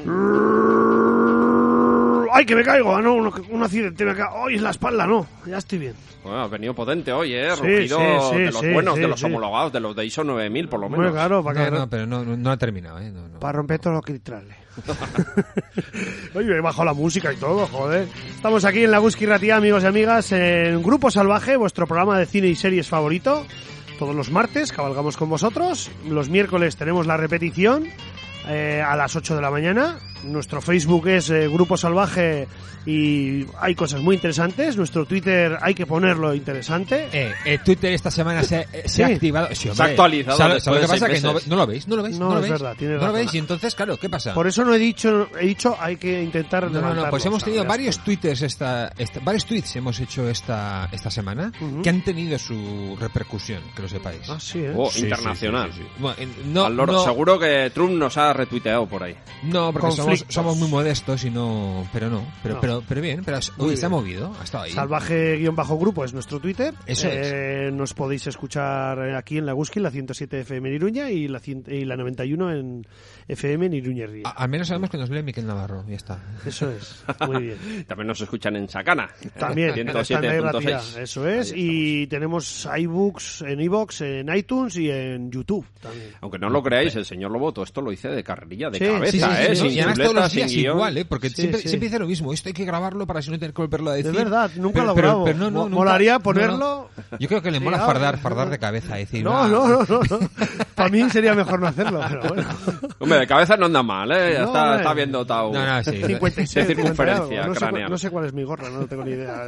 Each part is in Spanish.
¡Ay, que me caigo! No, un accidente, me caigo. ¡Ay, es la espalda! No, ya estoy bien. Bueno, ha venido potente hoy, Sí, rugido sí, de los sí, buenos, sí, de los sí. homologados, de los de ISO 9000 por lo menos. Bueno, claro, para No, pero no ha terminado, No. Para romper todo lo que trae. Oye, he bajado la música y todo, joder. Estamos aquí en la Gusky Ratia, amigos y amigas, en Grupo Salvaje, vuestro programa de cine y series favorito. Todos los martes cabalgamos con vosotros. Los miércoles tenemos la repetición a las 8 de la mañana. Nuestro Facebook es Grupo Salvaje y hay cosas muy interesantes. Nuestro Twitter hay que ponerlo interesante. Twitter esta semana se ha activado. Sí, hombre. Se ha actualizado. ¿Sabes lo que pasa? Que no lo veis. No, es verdad, tienes no lo razón. veis y entonces, claro, ¿qué pasa? Por eso no he dicho hay que intentar levantarlo. Pues hemos tenido Ya varios está. tweets varios tweets hemos hecho esta semana que han tenido su repercusión, que lo sepáis. Ah, sí, ¿eh? Sí, Internacional. sí. Bueno, Seguro que Trump nos ha retuiteado por ahí. No, porque Conflictos. somos muy modestos y no, pero bien, pero Muy hoy se ha bien. movido, ha estado ahí. Salvaje-grupo es nuestro Twitter. Eso es. Nos podéis escuchar aquí en la Gusky, la 107 FM en Iruña y la 91 en FM en Iruña Ría. Al menos sabemos que nos lee Miquel Navarro, ya está. Eso es, muy bien. También nos escuchan en Sacana. También, está en la Ratia, 107.6. eso es. Y tenemos iBooks en iVoox, en iTunes y en YouTube también. Aunque no lo creáis, el señor Loboto esto lo hice de carrerilla, de Sí, cabeza, sí, sin Y además todos chuleta, los días sin guión. igual, porque Sí, siempre sí. dice lo mismo. Esto hay que grabarlo para así no tener que volverlo a decir. De verdad, nunca lo Pero grabo. nunca. Molaría ponerlo. Yo creo que le Sí, mola ahora. fardar de cabeza. Decir, No. Para mí sería mejor no hacerlo, pero bueno. Hombre, de cabeza no anda mal, ¿eh? No, Está hombre. bien dotado. No, sí. 56, De circunferencia 50 algo. craneal. No sé cuál es mi gorra, no tengo ni idea.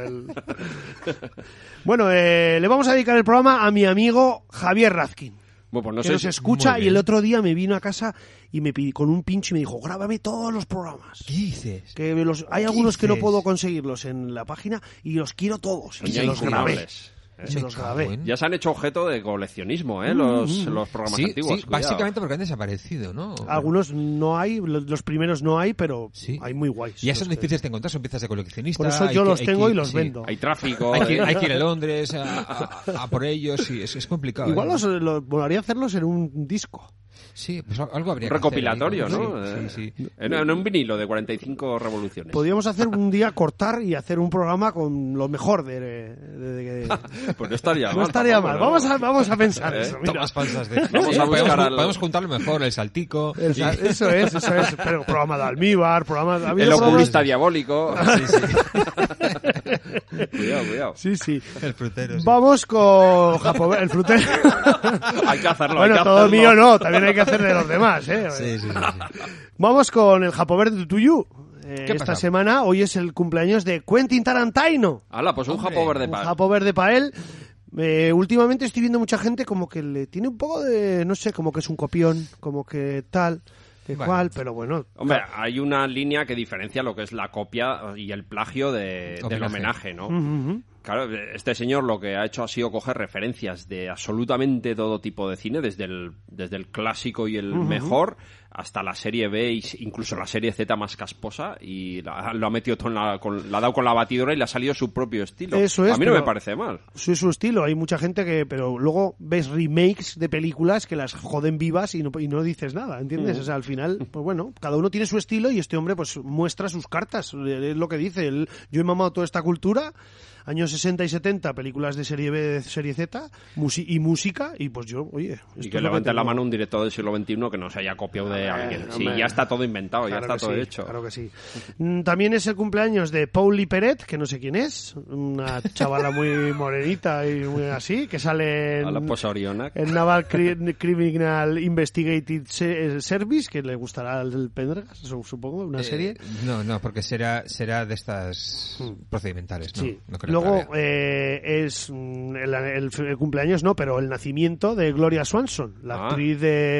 Bueno, le vamos a dedicar el programa a mi amigo Javier Razkin, Bueno, pues no que sé nos si- escucha muy y bien. el otro día me vino a casa y me pidió con un pincho y me dijo, grábame todos los programas. ¿Qué dices? Que hay algunos que no dices? puedo conseguirlos en la página y los quiero todos. Y Son ya se los grabé. incumplables. Se los grabé. Ya se han hecho objeto de coleccionismo, los programas Sí, antiguos. sí, cuidado. básicamente porque han desaparecido, ¿no? Algunos no hay, los primeros no hay, pero Sí. hay muy guays. Ya Los son que- difíciles de encontrar, son piezas de coleccionista. Por eso hay yo que- los hay tengo que- y los sí. vendo. Hay tráfico. Hay que ir a Londres a por ellos, sí, es complicado. Igual ¿eh? los molaría hacerlos en un disco. Sí, pues algo habría Un recopilatorio, que hacer. ¿no? Sí. En un vinilo de 45 revoluciones. Podríamos hacer un día cortar y hacer un programa con lo mejor de Pues no estaría mal. no estaría tampoco, mal. ¿no? Vamos a pensar eso. Mira. Tomas falsas de... Vamos a buscar al- podemos juntarlo mejor, el saltico. Eso es. Pero programa de almíbar, programa de... ha habido El programas- oculista diabólico. Sí. Cuidado. Sí. El frutero, sí. Vamos con Japover, el frutero. Hay que hacerlo. Bueno, hay que todo hacerlo. mío no, también hay que hacer de los demás, ¿eh? Sí. Vamos con el Japover de Tuyu. Esta pasa? semana, hoy es el cumpleaños de Quentin Tarantino. Hala, pues un Hombre, japo verde Un para. japo verde para él. Últimamente estoy viendo mucha gente como que le tiene un poco de, no sé, como que es un copión, como que tal, que Bueno. cual, pero bueno. Hombre, hay una línea que diferencia lo que es la copia y el plagio del Homenaje. homenaje, ¿no? Ujú. Claro, este señor lo que ha hecho ha sido coger referencias de absolutamente todo tipo de cine, desde el clásico y el mejor hasta la serie B e incluso la serie Z más casposa, y lo ha metido todo la ha dado con la batidora y le ha salido su propio estilo. Eso es, a mí no pero- me parece mal. Sí, su estilo. Hay mucha gente que, pero luego ves remakes de películas que las joden vivas y no dices nada, ¿entiendes? O sea, al final, pues bueno, cada uno tiene su estilo y este hombre pues muestra sus cartas, es lo que dice. Yo he mamado toda esta cultura, años 60 y 70, películas de serie B, de serie Z, y música, y pues yo, oye... esto Y es que lo levante la tengo. mano un director del siglo XXI que no se haya copiado de alguien. Sí, hombre. ya está todo inventado, ya Claro está que todo sí, hecho. Claro que sí. También es el cumpleaños de Pauli Peret, que no sé quién es, una chavala muy morenita y muy así, que sale A la en, posa Oriona. Naval Criminal Investigative Service, que le gustará el Pendergas, supongo, una serie. No, porque será de estas procedimentales, ¿no? Sí. No creo que Luego haya. es el cumpleaños, no, pero el nacimiento de Gloria Swanson, la actriz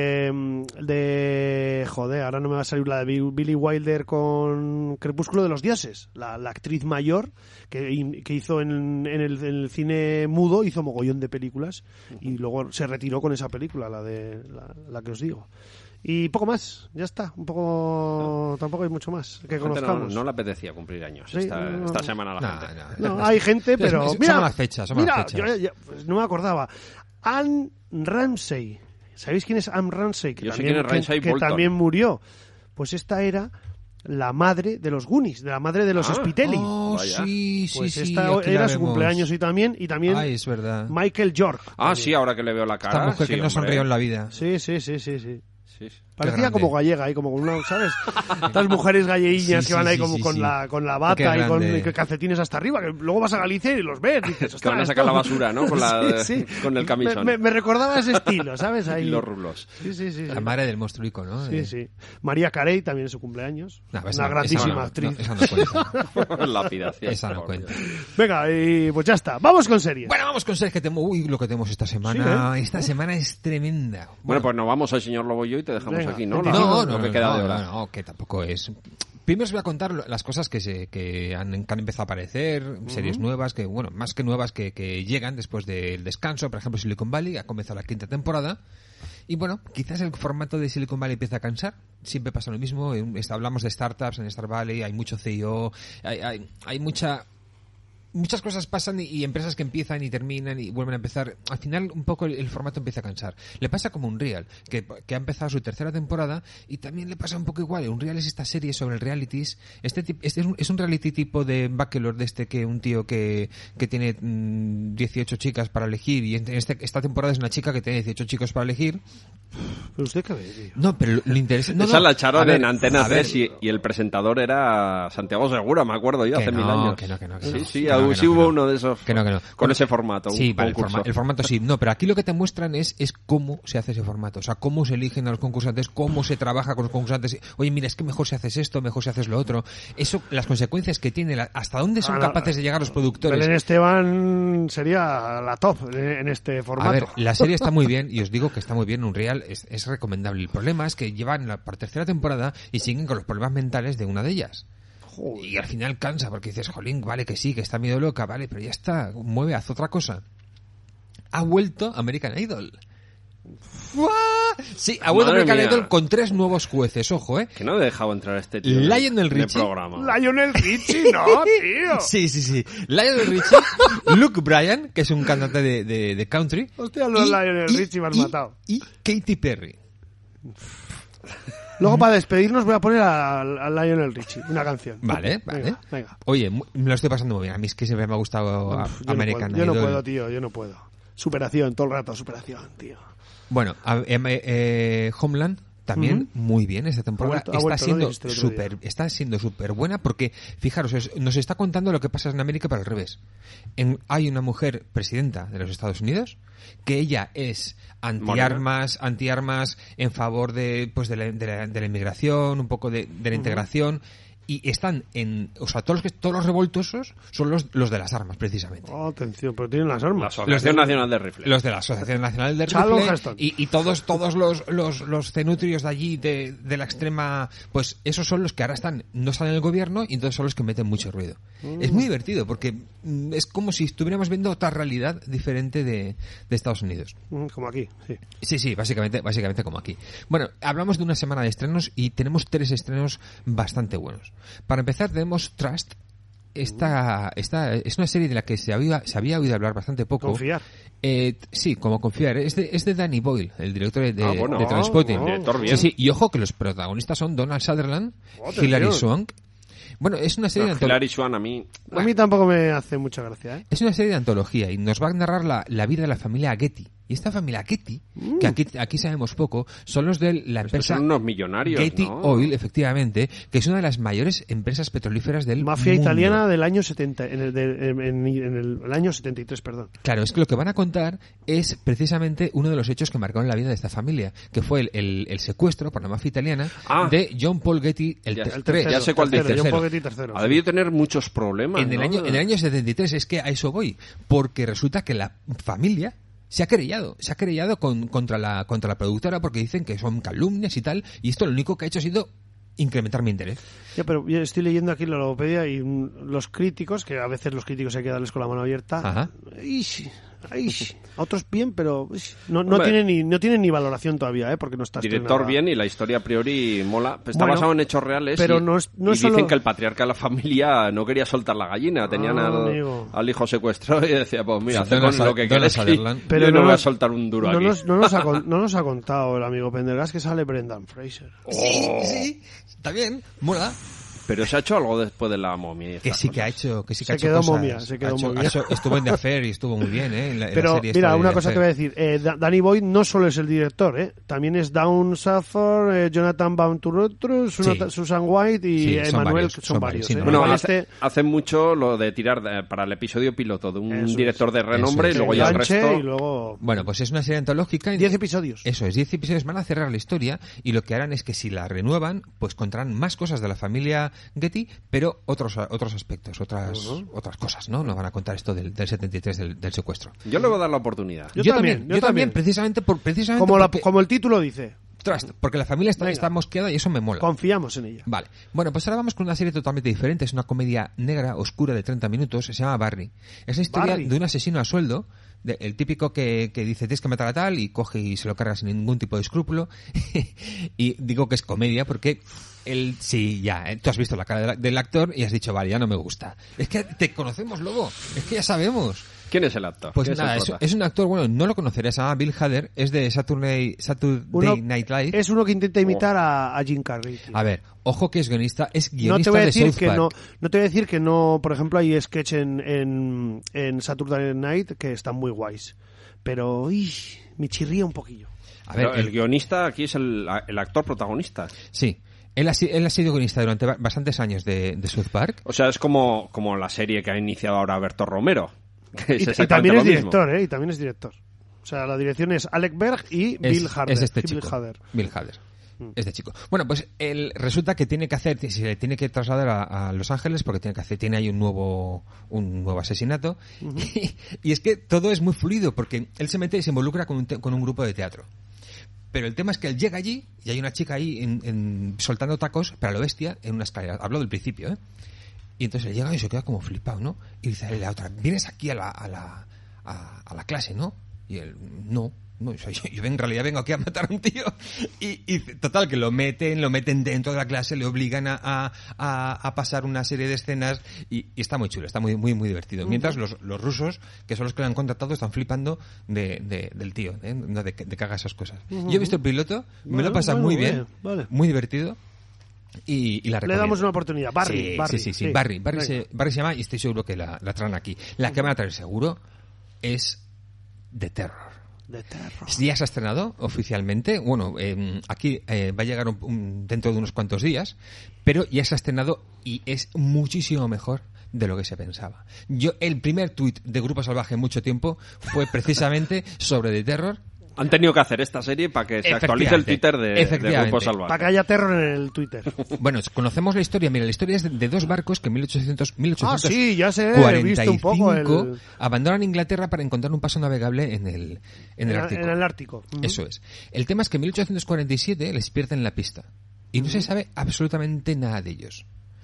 de joder, ahora no me va a salir la de Billy Wilder con Crepúsculo de los Dioses, la actriz mayor que hizo en el cine mudo, hizo mogollón de películas y luego se retiró con esa película, la que os digo. Y poco más, ya está, un poco, tampoco hay mucho más que conozcamos. No le apetecía cumplir años Sí, esta semana a la gente. No, hay gente, pero Son mira, malas fechas, son mira, malas fechas. yo pues no me acordaba. Anne Ramsey, ¿sabéis quién es Anne Ramsey? Yo sé quién es Ramsey que Bolton. también murió. Pues esta era la madre de los Goonies, de la madre de los Spitelli. Oh, Vaya. sí, Pues sí, esta aquí la era su vemos. cumpleaños y también Ay, es verdad. Michael York. Ah, sí, ahora que le veo la cara. Esta mujer sí, que no hombre. sonrió en la vida. Sí. Sí, sí. Parecía grande. como gallega ahí, como con una, ¿sabes? Estas mujeres galleguiñas Sí, que van sí, ahí sí, como sí, con sí. la Qué bata y con grande. calcetines hasta arriba, que luego vas a Galicia y los ves. Dices, Que van a sacar la basura, ¿no? Con, con el camisón. Me recordaba ese estilo, ¿sabes? Ahí. Y los rulos. Sí. La madre del monstruico, ¿no? Sí. María Carey también es su cumpleaños. No, Una grandísima actriz. No, esa no cuenta. Lapidación. Esa no por cuenta. Dios. Venga, y pues ya está. Vamos con series. Bueno, vamos con series que tenemos. Uy, lo que tenemos esta semana. Sí, Esta semana es tremenda. Bueno, pues nos vamos al señor Lobo y yo y te dejamos Venga, aquí, ¿no? No, Lo que queda de hora. no, que tampoco es. Primero os voy a contar las cosas que han empezado a aparecer, series nuevas, que bueno, más que nuevas que llegan después del descanso. Por ejemplo, Silicon Valley ha comenzado la 5ª temporada. Y bueno, quizás el formato de Silicon Valley empieza a cansar. Siempre pasa lo mismo. Hablamos de startups en Star Valley, hay mucho CEO, hay muchas cosas pasan y empresas que empiezan y terminan y vuelven a empezar. Al final un poco el formato empieza a cansar. Le pasa como Unreal, que ha empezado su 3ª temporada y también le pasa un poco igual. Unreal es esta serie sobre realities. Este es un reality tipo de Bachelor, de que un tío que tiene 18 chicas para elegir y esta temporada es una chica que tiene 18 chicos para elegir. ¿Pero usted qué ve, tío? No, pero lo interesante... Esa la echaron a ver, en Antena a ver. 3 y el presentador era Santiago Segura, me acuerdo yo, Que hace no, 1000 años. que no. Sí, Que no, hubo no. uno de esos Que no. con ese formato. Sí, un vale, concurso. el formato sí. No, pero aquí lo que te muestran es cómo se hace ese formato. O sea, cómo se eligen a los concursantes, cómo se trabaja con los concursantes. Oye, mira, es que mejor si haces esto, mejor si haces lo otro. Eso, las consecuencias que tiene, hasta dónde son capaces de llegar los productores. Belén Esteban sería la top en este formato. A ver, la serie está muy bien y os digo que está muy bien. Unreal es recomendable. El problema es que llevan por 3ª temporada y siguen con los problemas mentales de una de ellas. Joder. Y al final cansa porque dices, jolín, vale que sí, que está medio loca, vale, pero ya está, haz otra cosa. Ha vuelto American Idol. ¡Buah! Sí, ha vuelto Madre American mía. Idol con 3 nuevos jueces, ojo, Que no he dejado entrar a este tío Lionel en el Richie. programa. Lionel Richie, no, tío. Sí. Lionel Richie, Luke Bryan, que es un cantante de country. Hostia, lo de Lionel Richie me has matado. Y Katy Perry. Luego, para despedirnos, voy a poner a Lionel Richie, una canción. Vale. Venga. Oye, me lo estoy pasando muy bien. A mí es que siempre me ha gustado American Yo no Idol. puedo, tío, yo no puedo. Superación, todo el rato, superación, tío. Bueno, Homeland también muy bien esta temporada. Ha vuelto, ¿no? Dijiste el otro día. Está siendo súper buena porque, fijaros, nos está contando lo que pasa en América, pero al revés. Hay una mujer presidenta de los Estados Unidos que ella es antiarmas en favor de la inmigración, un poco de la integración. Y están todos los revoltosos son los de las armas, precisamente. Oh, atención, pero tienen las La armas. Asociación Nacional de Rifle. Los de la Asociación Nacional de Charlton Rifle Heston. y todos los cenutrios de allí de la extrema, pues esos son los que ahora no están en el gobierno y entonces son los que meten mucho ruido. Es muy divertido porque es como si estuviéramos viendo otra realidad diferente de Estados Unidos. Como aquí, sí. Sí, básicamente como aquí. Bueno, hablamos de una semana de estrenos y tenemos 3 estrenos bastante buenos. Para empezar tenemos Trust. Esta es una serie de la que se había oído hablar bastante poco. Confiar. Sí, como confiar. Es de Danny Boyle, el director de Trainspotting. Director bien. Sí, y ojo que los protagonistas son Donald Sutherland, Hilary Swank. Bueno, es una serie de Hilary Swank a mí... A mí tampoco me hace mucha gracia, ¿eh? Es una serie de antología y nos va a narrar la vida de la familia Getty. Y esta familia Getty, que aquí sabemos poco, son los de la empresa son unos millonarios, Getty ¿no? Oil, efectivamente, que es una de las mayores empresas petrolíferas del Mafia mundo. italiana del año 70, en el año 73, perdón. Claro, es que lo que van a contar es precisamente uno de los hechos que marcaron la vida de esta familia, que fue el secuestro por la mafia italiana de John Paul Getty el tercero. Ya sé cuál dices. John Paul Getty tercero. Ha debido tener muchos problemas, En el ¿no? año 73, es que a eso voy, porque resulta que la familia se ha querellado contra la productora porque dicen que son calumnias y tal, y esto lo único que ha hecho ha sido incrementar mi interés. Ya, pero yo estoy leyendo aquí la logopedia y los críticos, que a veces los críticos hay que darles con la mano abierta. Ajá. Y Ay, a otros bien, pero no tiene ni valoración todavía, porque no está director estrenada. bien y la historia a priori mola. Está Bueno, basado en hechos reales pero y, no es y solo... dicen que el patriarca de la familia no quería soltar la gallina. Tenían al hijo secuestrado y decía, pues mira, haz con lo que quieras. Pero yo no voy a soltar un duro aquí. No nos ha contado el amigo Pendergast que sale Brendan Fraser. Sí, está bien, mola. Pero se ha hecho algo después de la momia. Que sí que ha hecho cosas. Se quedó momia. Estuvo en The Affair y estuvo muy bien, Pero mira, una cosa que voy a decir. Danny Boyd no solo es el director, también es Dawn Safford, Jonathan Van Turotru, Susan White y Emmanuel, son varios. Bueno, hace mucho lo de tirar para el episodio piloto de un director de renombre y luego ya el resto. Y luego... Bueno, pues es una serie antológica. 10 episodios. Eso es, 10 episodios. Van a cerrar la historia y lo que harán es que si la renuevan, pues contarán más cosas de la familia Getty, pero otros aspectos, otras cosas, ¿no? Nos van a contar esto del 73 del secuestro. Yo le voy a dar la oportunidad. Yo también, precisamente como el título dice. Trust, porque la familia está mosqueada y eso me mola. Confiamos en ella. Vale. Bueno, pues ahora vamos con una serie totalmente diferente. Es una comedia negra, oscura, de 30 minutos. Se llama Barry. Es la historia de un asesino a sueldo, el típico que dice tienes que matar a tal y coge y se lo carga sin ningún tipo de escrúpulo. Y digo que es comedia porque él, sí, ya, tú has visto la cara del actor y has dicho, vale, ya no me gusta. Es que te conocemos, Lobo. Es que ya sabemos. ¿Quién es el actor? Pues nada, es un actor, bueno, no lo conocerías, se llama Bill Hader, es de Saturday Night Live. Es uno que intenta imitar a Jim Carrey. Tío. A ver, ojo que es guionista de South Park. No te voy a decir que no, por ejemplo, hay sketch en Saturday Night que están muy guays, pero me chirría un poquillo. A ver, el guionista aquí es el actor protagonista. Sí. Él ha sido guionista durante bastantes años de South Park. O sea, es como la serie que ha iniciado ahora Berto Romero. Que es y también es director, y también es director. O sea, la dirección es Alec Berg y Bill Hader. Es este chico, Bill Hader. Este chico. Bueno, pues él resulta que se le tiene que trasladar a Los Ángeles porque tiene ahí un nuevo asesinato. Y es que todo es muy fluido porque él se mete y se involucra con un grupo de teatro. Pero el tema es que él llega allí y hay una chica ahí soltando tacos, pero a lo bestia, en una escalera. Hablo del principio, ¿eh? Y entonces él llega y se queda como flipado, ¿no? Y dice a la otra, ¿vienes aquí a la clase, no? Y él, no, yo en realidad vengo aquí a matar a un tío. Y total, que lo meten dentro de la clase, le obligan a pasar una serie de escenas y está muy chulo, está muy, muy, muy divertido. Mientras los rusos, que son los que lo han contratado, están flipando del tío, de que haga esas cosas. Yo he visto el piloto, me lo he pasado muy bien, muy divertido. Y la recomiendo. Le damos una oportunidad. Barry. Sí. Barry se llama y estoy seguro que la traen aquí. La que van a traer seguro es The Terror. Ya se ha estrenado oficialmente. Bueno, aquí va a llegar dentro de unos cuantos días, pero ya se ha estrenado y es muchísimo mejor de lo que se pensaba. El primer tuit de Grupo Salvaje en mucho tiempo fue precisamente sobre The Terror. Han tenido que hacer esta serie para que se actualice el Twitter de Grupo Salvaje. Para que haya terror en el Twitter. Bueno, conocemos la historia. Mira, la historia es de dos barcos que en 1845 sí, ya sé, he visto un poco abandonan Inglaterra para encontrar un paso navegable en el Ártico. En el Ártico. Eso es. El tema es que en 1847 les pierden la pista y no se sabe absolutamente nada de ellos.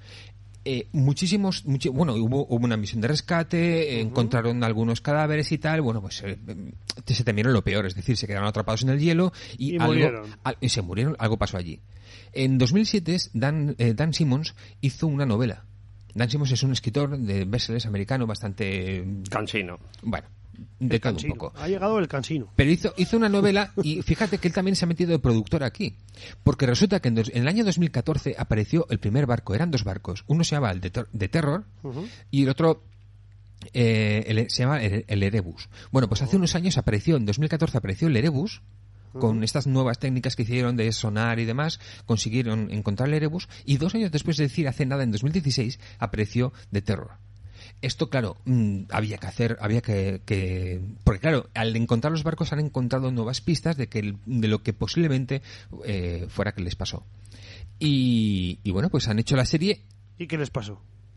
Hubo una misión de rescate, encontraron algunos cadáveres y tal, bueno, pues se temieron lo peor, es decir, se quedaron atrapados en el hielo y se murieron, algo pasó allí. En 2007 Dan Simmons hizo una novela. Dan Simmons es un escritor de bestsellers americano bastante cansino. Bueno, de cada un poco. Ha llegado el cansino. Pero hizo una novela y fíjate que él también se ha metido de productor aquí. Porque resulta que en el año 2014 apareció el primer barco. Eran dos barcos. Uno se llama el de Terror y el otro se llama el Erebus. Bueno, pues hace unos años en 2014 apareció el Erebus. Con estas nuevas técnicas que hicieron de sonar y demás, consiguieron encontrar el Erebus y 2 años después, es decir, hace nada, en 2016, apareció The Terror. Esto, claro, había que porque claro, al encontrar los barcos han encontrado nuevas pistas de lo que posiblemente fuera que les pasó. Y bueno, pues han hecho la serie. ¿Y qué les pasó?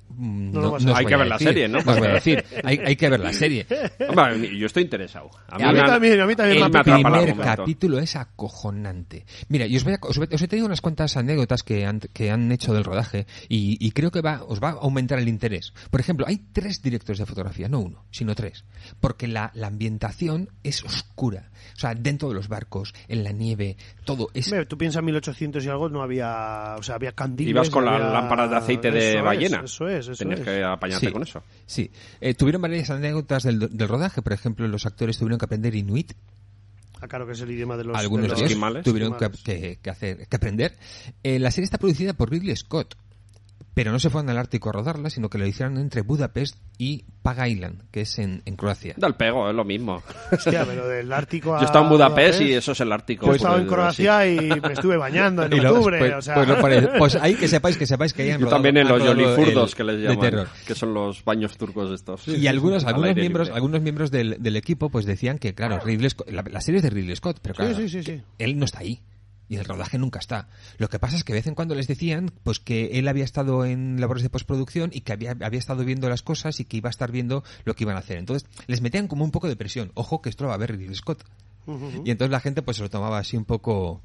Hay que ver la serie, ¿no? No os voy a decir. Hay que ver la serie. Hombre, yo estoy interesado. A mí también El me atrapa el primer argumento. capítulo es acojonante. Mira, y os he traído unas cuantas anécdotas que han hecho del rodaje y creo que os va a aumentar el interés. Por ejemplo, hay 3 directores de fotografía, no 1, sino 3. Porque la ambientación es oscura. O sea, dentro de los barcos, en la nieve, todo es... Tú piensas en 1800 y algo, no había... O sea, había candiles... Ibas con había... las lámparas de aceite de ballena. Eso es. Tenías que apañarte con eso. Sí. Tuvieron varias anécdotas del rodaje. Por ejemplo, los actores tuvieron que aprender inuit. Claro que es el idioma de los... Algunos de de los ellos esquimales. tuvieron que aprender. La serie está producida por Ridley Scott, pero no se fueron al Ártico a rodarla, sino que lo hicieron entre Budapest y Pag Island, que es en Croacia. Da el pego, es lo mismo. Hostia, pero del Ártico a... Yo he estado en Budapest y eso es el Ártico. Yo he estado en Croacia y me estuve bañando en octubre, o sea... Pues ahí que sepáis que hayan Yo rodado, también en los han rodado Yolifurdos, que les de llaman, terror. que son los baños turcos estos. Y algunos Al aire miembros libre. del equipo pues decían que, claro, Ridley Scott, la serie es de Ridley Scott, pero claro, Sí. él no está ahí. Y el rodaje nunca está. Lo que pasa es que de vez en cuando les decían pues que él había estado en labores de postproducción y que había estado viendo las cosas y que iba a estar viendo lo que iban a hacer. Entonces les metían como un poco de presión. Ojo que esto lo va a ver Ridley Scott. Y entonces la gente pues se lo tomaba así un poco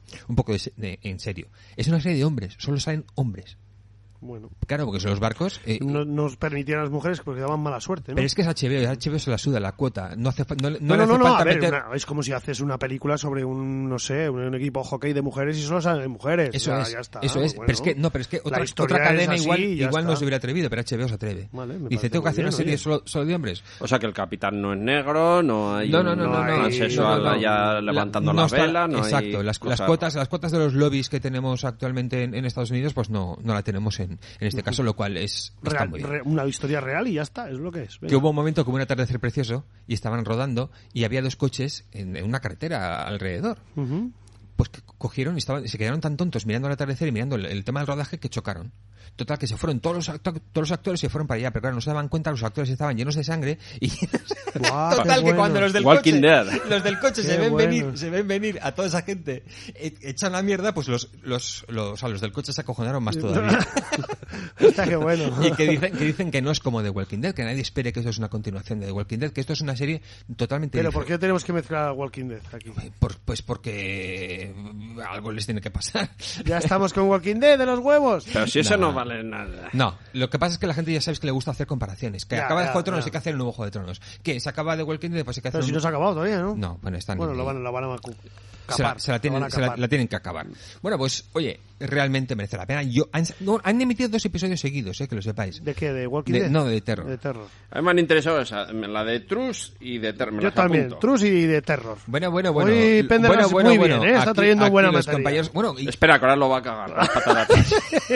en serio. Es una serie de hombres, solo salen hombres. Bueno, Claro, porque son los barcos. no nos permitían a las mujeres porque daban mala suerte, ¿no? Pero es que es HBO se la suda la cuota. No hace falta A ver, meter... es como si haces una película sobre un equipo de hockey de mujeres y solo salen mujeres. Eso es. Ya está. Eso es. Bueno. Pero es que La historia otra cadena es así y ya igual no está. se hubiera atrevido, pero HBO se atreve. Vale, me Dice, parece tengo que muy hacer una bien, serie oye. solo de hombres. O sea que el capitán no es negro, no hay No, transexual allá levantando la vela, no exacto, hay las cuotas de los lobbies que tenemos actualmente en Estados Unidos, pues no la tenemos en este caso, lo cual está muy bien. Una historia real y ya está, es lo que es. Venga. Que hubo un momento como un atardecer precioso y estaban rodando y había 2 coches en una carretera alrededor. Ujú. Pues que cogieron y se quedaron tan tontos mirando el atardecer y mirando el tema del rodaje que chocaron. Total, que se fueron todos los actores se fueron para allá, pero claro, no se daban cuenta, los actores estaban llenos de sangre y Guau, total qué que bueno. cuando los del Walking coche, Dead. los del coche Qué bueno. se ven venir a toda esa gente echan la mierda, pues los del coche se acojonaron más todavía. Está qué bueno. Y que dicen que no es como The Walking Dead, que nadie espere que esto es una continuación de The Walking Dead, que esto es una serie totalmente Pero ¿por diferente. qué tenemos que mezclar a Walking Dead aquí? Pues porque algo les tiene que pasar. Ya estamos con Walking Dead de los huevos. Pero si eso no vale nada. No, lo que pasa es que la gente ya sabes que le gusta hacer comparaciones. Que Ya, acaba de ya, Juego de Tronos, ya. hay que hacer el nuevo Juego de Tronos. Que se acaba de Walking Dead, pues hay que hacer Pero si no se ha acabado todavía, ¿no? No, bueno, están... Bueno, lo van a capar. Se la tienen que acabar. Bueno, pues, oye, realmente merece la pena. Han emitido 2 episodios seguidos, que lo sepáis. ¿De qué? ¿De Walking Dead? No, de Terror. De Terror. A mí me han interesado esa, la de Trus y de Terror. Me Yo las también, apunto. Trus y de Terror. Bueno. Hoy Pendergast muy bien, ¿eh? Está trayendo buena los materia. compañeros... Bueno, Espera, que ahora lo va a cagar. Las patatas.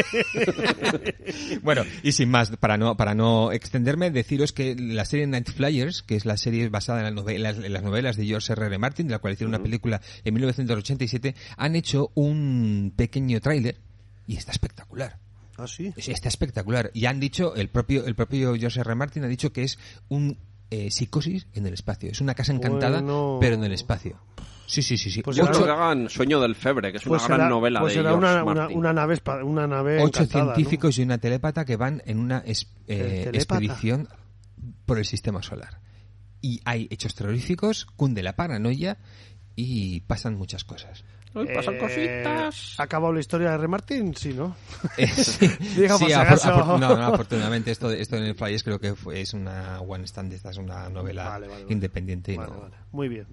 Bueno, y sin más, para no extenderme, deciros que la serie Night Flyers, que es la serie basada en las novelas de George R.R. Martin, de la cual hicieron una película en 1987, han hecho un pequeño tráiler y está espectacular. ¿Ah, sí? Está espectacular. Y han dicho, el propio George R. Martin ha dicho que es un psicosis en el espacio. Es una casa encantada, Bueno. pero en el espacio. Sí. Pues Yo será- creo que hagan Sueño del Febre, que es Pues una gran novela pues de será George una Martin. nave 8 encantada, ¿no? científicos y una telépata que van en una telepata. expedición por el sistema solar. Y hay hechos terroríficos, cunde la paranoia y pasan muchas cosas. Ay, pasan cositas. ¿Ha acabado la historia de R. Martin? Sí, ¿no? Sí, Digo, por si acaso. afortunadamente esto en el Flyers creo que es una one stand, esta es una novela Vale. independiente. Y Vale, no... vale. Muy bien.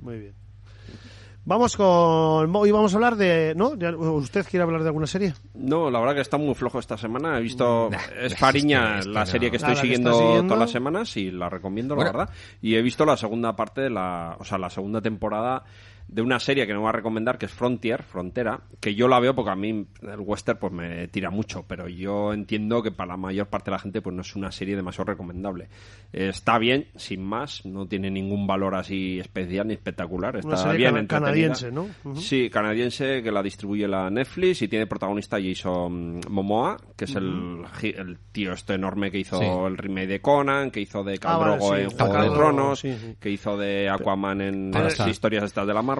Vamos con... Hoy vamos a hablar de... ¿No? ¿Usted quiere hablar de alguna serie? No, la verdad que está muy flojo esta semana. He visto... es Fariña, es que la no. serie que estoy La que siguiendo, estás siguiendo. todas las semanas y la recomiendo, la Bueno. verdad. Y he visto la segunda parte de la segunda temporada de una serie que no voy a recomendar, que es Frontera, que yo la veo porque a mí el western pues me tira mucho, pero yo entiendo que para la mayor parte de la gente pues no es una serie demasiado recomendable. Está bien, sin más, no tiene ningún valor así especial ni espectacular, está Una serie bien entretenida. canadiense, ¿no? Ujú. Sí, canadiense, que la distribuye la Netflix y tiene protagonista Jason Momoa, que es el tío este enorme que hizo Sí. el remake de Conan, que hizo de Khal vale, Drogo sí, en Khal Juego de Drogo, Tronos, sí. que hizo de Aquaman en Ahora las está. historias estas de la Marvel.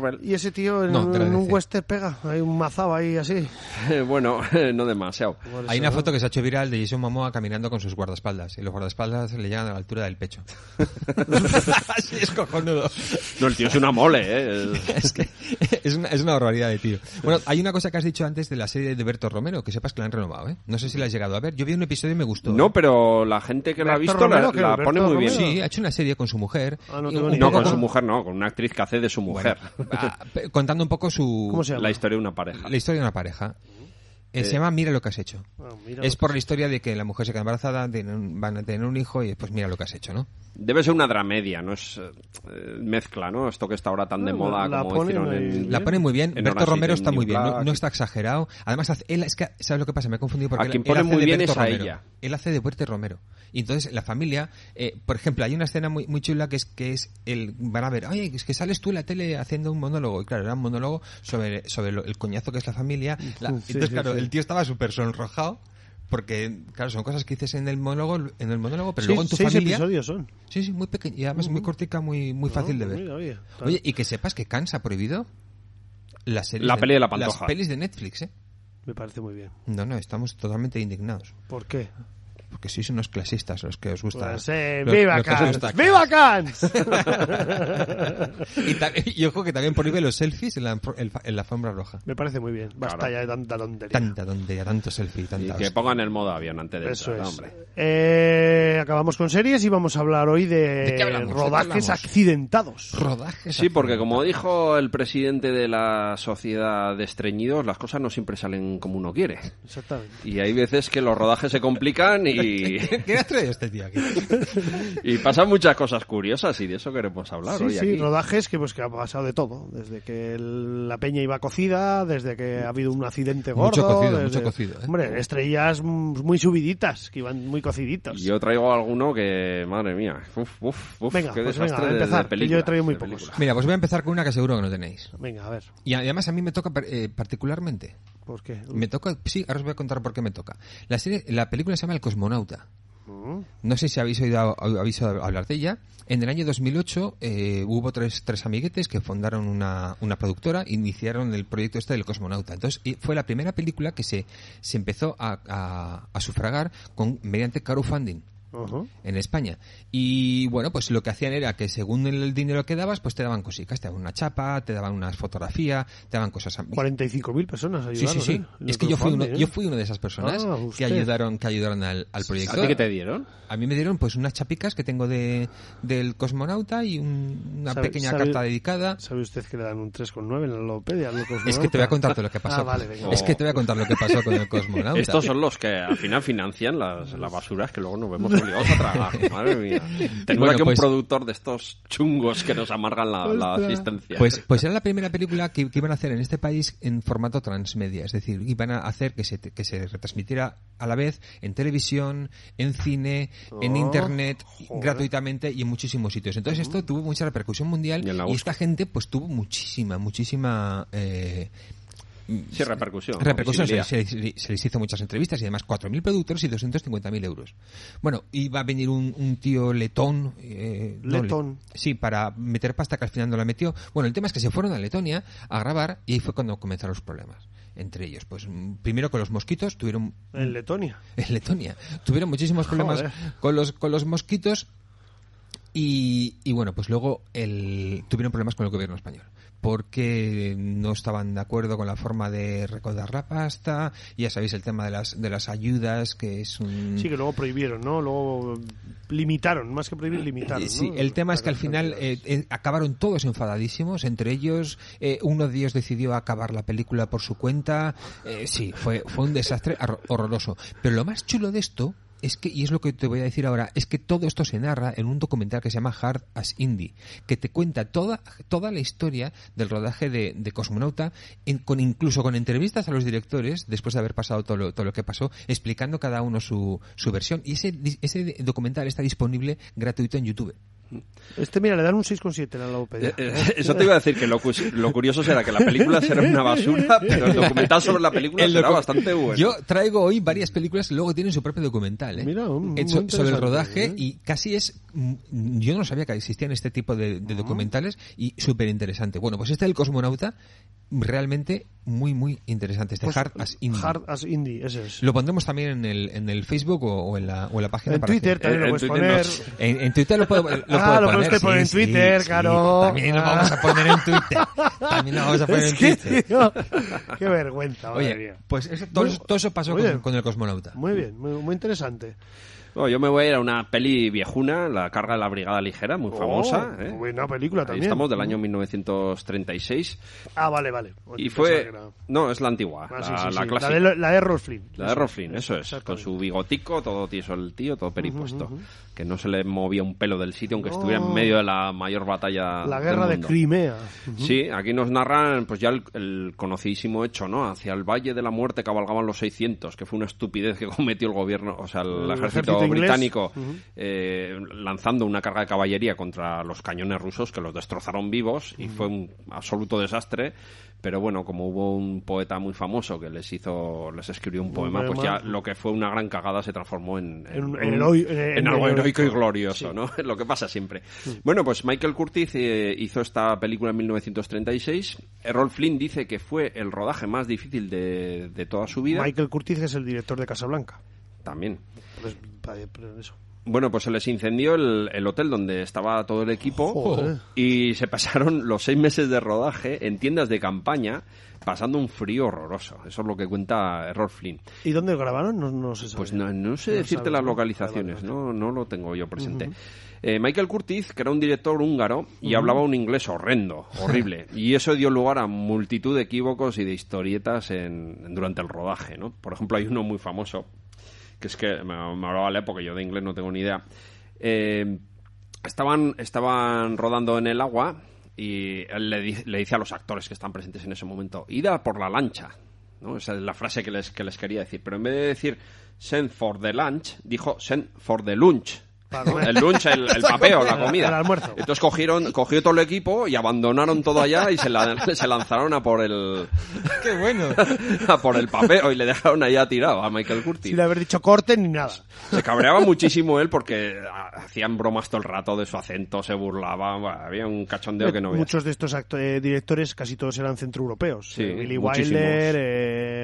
Marvel. ¿Y ese tío en un western pega? Hay un mazao ahí así. Bueno, no demasiado. Hay una foto que se ha hecho viral de Jason Momoa caminando con sus guardaespaldas. Y los guardaespaldas le llegan a la altura del pecho. Así es cojonudo. No, el tío es una mole, ¿eh? Es que es una barbaridad de tío. Bueno, hay una cosa que has dicho antes de la serie de Berto Romero, que sepas que la han renovado, ¿eh? No sé si la has llegado a ver. Yo vi un episodio y me gustó. No, pero la gente que la ha visto Romero, la pone muy bien. Sí, ha hecho una serie con su mujer. No, con su mujer no, con una actriz que hace de su mujer. Bueno, contando un poco ¿Cómo se llama? La historia de una pareja. La historia de una pareja. Se llama Mira lo que has hecho. Es por la historia de que la mujer se queda embarazada, van a tener un hijo y después mira lo que has hecho, ¿no? Debe ser una dramedia, no es mezcla, ¿no? Esto que está ahora tan de moda como hicieron en... La pone muy bien. Berto Romero está muy bien, no Black. está exagerado. Además, él es que, ¿sabes lo que pasa? Me he confundido porque A quien él pone hace muy de bien Berto es a Romero. ella. Él hace de Berto Romero. Y entonces la familia, por ejemplo, hay una escena muy chula que es van a ver, oye, es que sales tú en la tele haciendo un monólogo. Y claro, era un monólogo sobre el coñazo que es la familia. Entonces, claro, el tío estaba súper sonrojado. Porque, claro, son cosas que dices en el monólogo, pero luego en tu 6 familia... episodios son. Sí, muy pequeño, y además muy cortica, muy fácil de ver. Mira, Oye, y que sepas que Cannes ha prohibido las series La peli de la Pantoja. las pelis de Netflix, ¿eh? Me parece muy bien. No, estamos totalmente indignados. ¿Por qué? Porque sois unos clasistas los que os gusta. Pues, lo ¡viva que os Cannes! gusta ¡Viva Cannes! y ojo que también prohíbe los selfies en la alfombra roja. Me parece muy bien. Basta Claro. ya de tanta tontería. Tanta tontería, tanto selfie, Y tanta que hostia. pongan el modo avión antes de Eso entrar, es. hombre. Acabamos con series y vamos a hablar hoy ¿De qué hablamos? rodajes ¿De qué hablamos? accidentados. Rodajes. Sí, porque como dijo el presidente de la Sociedad de Estreñidos, las cosas no siempre salen como uno quiere. Exactamente. Y hay veces que los rodajes se complican y, ¿Qué has traído este tío aquí? y pasan muchas cosas curiosas y de eso queremos hablar Sí, hoy sí, aquí. rodajes que ha pasado de todo. Desde que la peña iba cocida, desde que ha habido un accidente gordo. Mucho cocido, ¿eh? Hombre, estrellas muy subiditas, que iban muy cociditos. Yo traigo alguno que, madre mía, Venga, qué pues desastre venga, a empezar, de que película. yo he traído muy de pocos. película. Mira, pues voy a empezar con una que seguro que no tenéis. Venga, a ver, Y además a mí me toca particularmente. ¿por qué? Me toca, sí, ahora os voy a contar por qué me toca. La película se llama El Cosmonauta. No sé si habéis oído hablar de ella. En el año 2008 hubo tres amiguetes que fundaron una productora e iniciaron el proyecto este del Cosmonauta. Entonces fue la primera película que se empezó a sufragar mediante crowdfunding. En España. Y bueno, pues lo que hacían era que según el dinero que dabas, pues te daban cositas, te daban una chapa, te daban una fotografía, te daban cosas. 45.000 personas Sí, ayudaron. sí, sí. Es que yo fui uno de esas personas que usted. ayudaron al proyecto. ¿A ti qué te dieron? A mí me dieron pues unas chapicas que tengo del Cosmonauta y una pequeña carta dedicada. ¿Sabe usted que le dan un 3,9 en la Logopedia? Es que te voy a contar todo lo que pasó. Vale, venga. Es que te voy a contar lo que pasó con el Cosmonauta. Estos son los que al final financian las basuras que luego nos vemos obligados a tragar. Madre mía. Tengo Bueno, aquí pues- un productor de estos chungos que nos amargan la asistencia. Pues era la primera película que iban a hacer en este país en formato transmedia, es decir, iban a hacer que se retransmitiera a la vez en televisión, en cine, en internet, gratuitamente y en muchísimos sitios. Entonces esto tuvo mucha repercusión mundial Y en la y esta gente pues tuvo muchísima Sí, repercusión. se visibilidad. les hizo muchas entrevistas y además 4.000 productores y 250.000 euros. Bueno, iba a venir un tío letón. Letón. Sí, para meter pasta que al final no la metió. Bueno, el tema es que se fueron a Letonia a grabar y ahí fue cuando comenzaron los problemas. Entre ellos, pues primero con los mosquitos tuvieron... En Letonia. En Letonia. Tuvieron muchísimos problemas con los mosquitos y bueno, pues luego tuvieron problemas con el gobierno español. Porque no estaban de acuerdo con la forma de recaudar la pasta, y ya sabéis el tema de las ayudas, que es un... Sí, que luego prohibieron, ¿no? Luego limitaron, más que prohibir, limitaron, ¿no? Sí, el tema es que al final acabaron todos enfadadísimos, entre ellos uno de ellos decidió acabar la película por su cuenta. Sí, fue un desastre horroroso. Pero lo más chulo de esto es que, y es lo que te voy a decir ahora, es que todo esto se narra en un documental que se llama Hard as Indie, que te cuenta toda la historia del rodaje de Cosmonauta, incluso con entrevistas a los directores, después de haber pasado todo lo que pasó, explicando cada uno su versión. Y ese documental está disponible gratuito en YouTube. Mira, le dan un 6,7 en la Wikipedia. Eso te iba a decir, que lo curioso será que la película será una basura, pero el documental sobre la película será bastante bueno. Yo traigo hoy varias películas que luego tienen su propio documental, ¿eh? Mira, hecho sobre el rodaje, y casi es... Yo no sabía que existían este tipo de documentales, y súper interesante. Bueno, pues este del cosmonauta, realmente muy, muy interesante. Pues, Hard as Indie. Hard as Indie, ese es. Lo pondremos también en el Facebook o en la página. En Twitter también lo puedes poner. En Twitter lo puedo poner. Poner en Twitter, claro. También lo vamos a poner en Twitter. También lo vamos a poner en Twitter. Tío, qué vergüenza. Oye, pues todo eso pasó con el cosmonauta. Muy bien, muy interesante. Bueno, yo me voy a ir a una peli viejuna, La carga de la brigada ligera, muy famosa. Buena película también. Ahí estamos, del año 1936. Vale. Y fue... No, es la antigua, la clásica. La de Errol Flynn. La de Errol Flynn, eso es. Con su bigotico, todo tieso el tío, todo peripuesto. Que no se le movía un pelo del sitio, aunque estuviera en medio de la mayor batalla La guerra del de mundo. Crimea. Sí, aquí nos narran pues ya el conocidísimo hecho, ¿no? Hacia el Valle de la Muerte cabalgaban los 600, que fue una estupidez que cometió el gobierno, o sea, el ejército británico, lanzando una carga de caballería contra los cañones rusos, que los destrozaron vivos, y fue un absoluto desastre. Pero bueno, como hubo un poeta muy famoso que les escribió un poema, pues ya lo que fue una gran cagada se transformó en algo heroico y glorioso, sí. ¿No? Lo que pasa siempre. Bueno, pues Michael Curtiz hizo esta película en 1936. Errol Flynn dice que fue el rodaje más difícil de toda su vida. Michael Curtiz es el director de Casablanca. También. Pues eso. Bueno, pues se les incendió el hotel donde estaba todo el equipo. Joder. Y se pasaron los 6 meses de rodaje en tiendas de campaña, pasando un frío horroroso. Eso es lo que cuenta Errol Flynn. ¿Y dónde grabaron? No se sabe. Pues no sé decirte las localizaciones, no lo tengo yo presente. Michael Curtiz, que era un director húngaro y hablaba un inglés horrendo, horrible, y eso dio lugar a multitud de equívocos y de historietas durante el rodaje, ¿no? Por ejemplo, hay uno muy famoso, que es que me hablaba vale porque yo de inglés no tengo ni idea. Estaban rodando en el agua y él le dice a los actores que están presentes en ese momento: id a por la lancha, ¿no? Esa es la frase que les quería decir, pero en vez de decir send for the lunch, dijo send for the lunch. El lunch, el papeo, la comida. El almuerzo. Entonces cogió todo el equipo y abandonaron todo allá y se lanzaron a por el... ¡Qué bueno! A por el papeo y le dejaron ahí tirado a Michael Curtiz. Sin haber dicho corte ni nada. Se cabreaba muchísimo él porque hacían bromas todo el rato de su acento, se burlaban, bueno, había un cachondeo que no veas. Muchos de estos directores, casi todos eran centroeuropeos. Sí, Billy Wilder,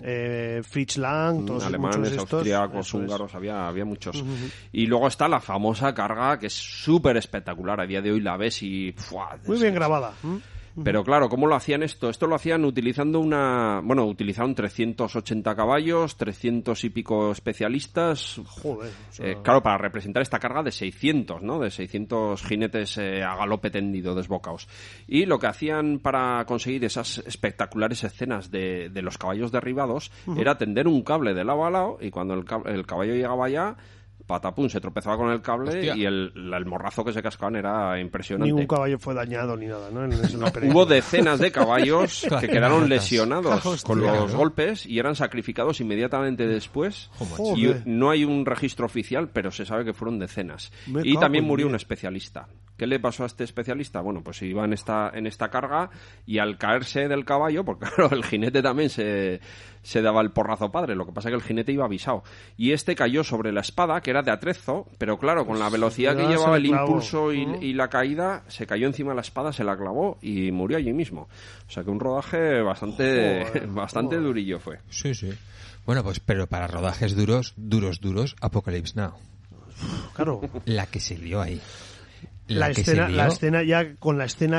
Fritz Lang, todos alemanes, estos, austriacos, húngaros, había muchos. Y luego está la famosa carga, que es súper espectacular. A día de hoy la ves y... ¡fua! Muy bien grabada. Pero claro, ¿cómo lo hacían esto? Esto lo hacían utilizando utilizaron 380 caballos, 300 y pico especialistas. Joder. Claro, para representar esta carga de 600, ¿no? De 600 jinetes a galope tendido, desbocados. Y lo que hacían para conseguir esas espectaculares escenas de los caballos derribados era tender un cable de lado a lado, y cuando el caballo llegaba allá, patapum, se tropezaba con el cable. Hostia. Y el morrazo que se cascaban era impresionante. Ningún caballo fue dañado ni nada, ¿no? Hubo decenas de caballos que quedaron lesionados con los golpes y eran sacrificados inmediatamente después. Y no hay un registro oficial, pero se sabe que fueron decenas. Y también murió un especialista. ¿Qué le pasó a este especialista? Bueno, pues iba en esta carga y al caerse del caballo, porque claro, el jinete también se daba el porrazo padre, lo que pasa es que el jinete iba avisado. Y este cayó sobre la espada, que era de atrezo, pero claro, con la velocidad que llevaba el impulso y la caída, se cayó encima de la espada, se la clavó y murió allí mismo. O sea que un rodaje bastante durillo fue. Sí. Bueno, pues pero para rodajes duros, Apocalypse Now. Claro. La que se lió ahí. La escena ya, con la escena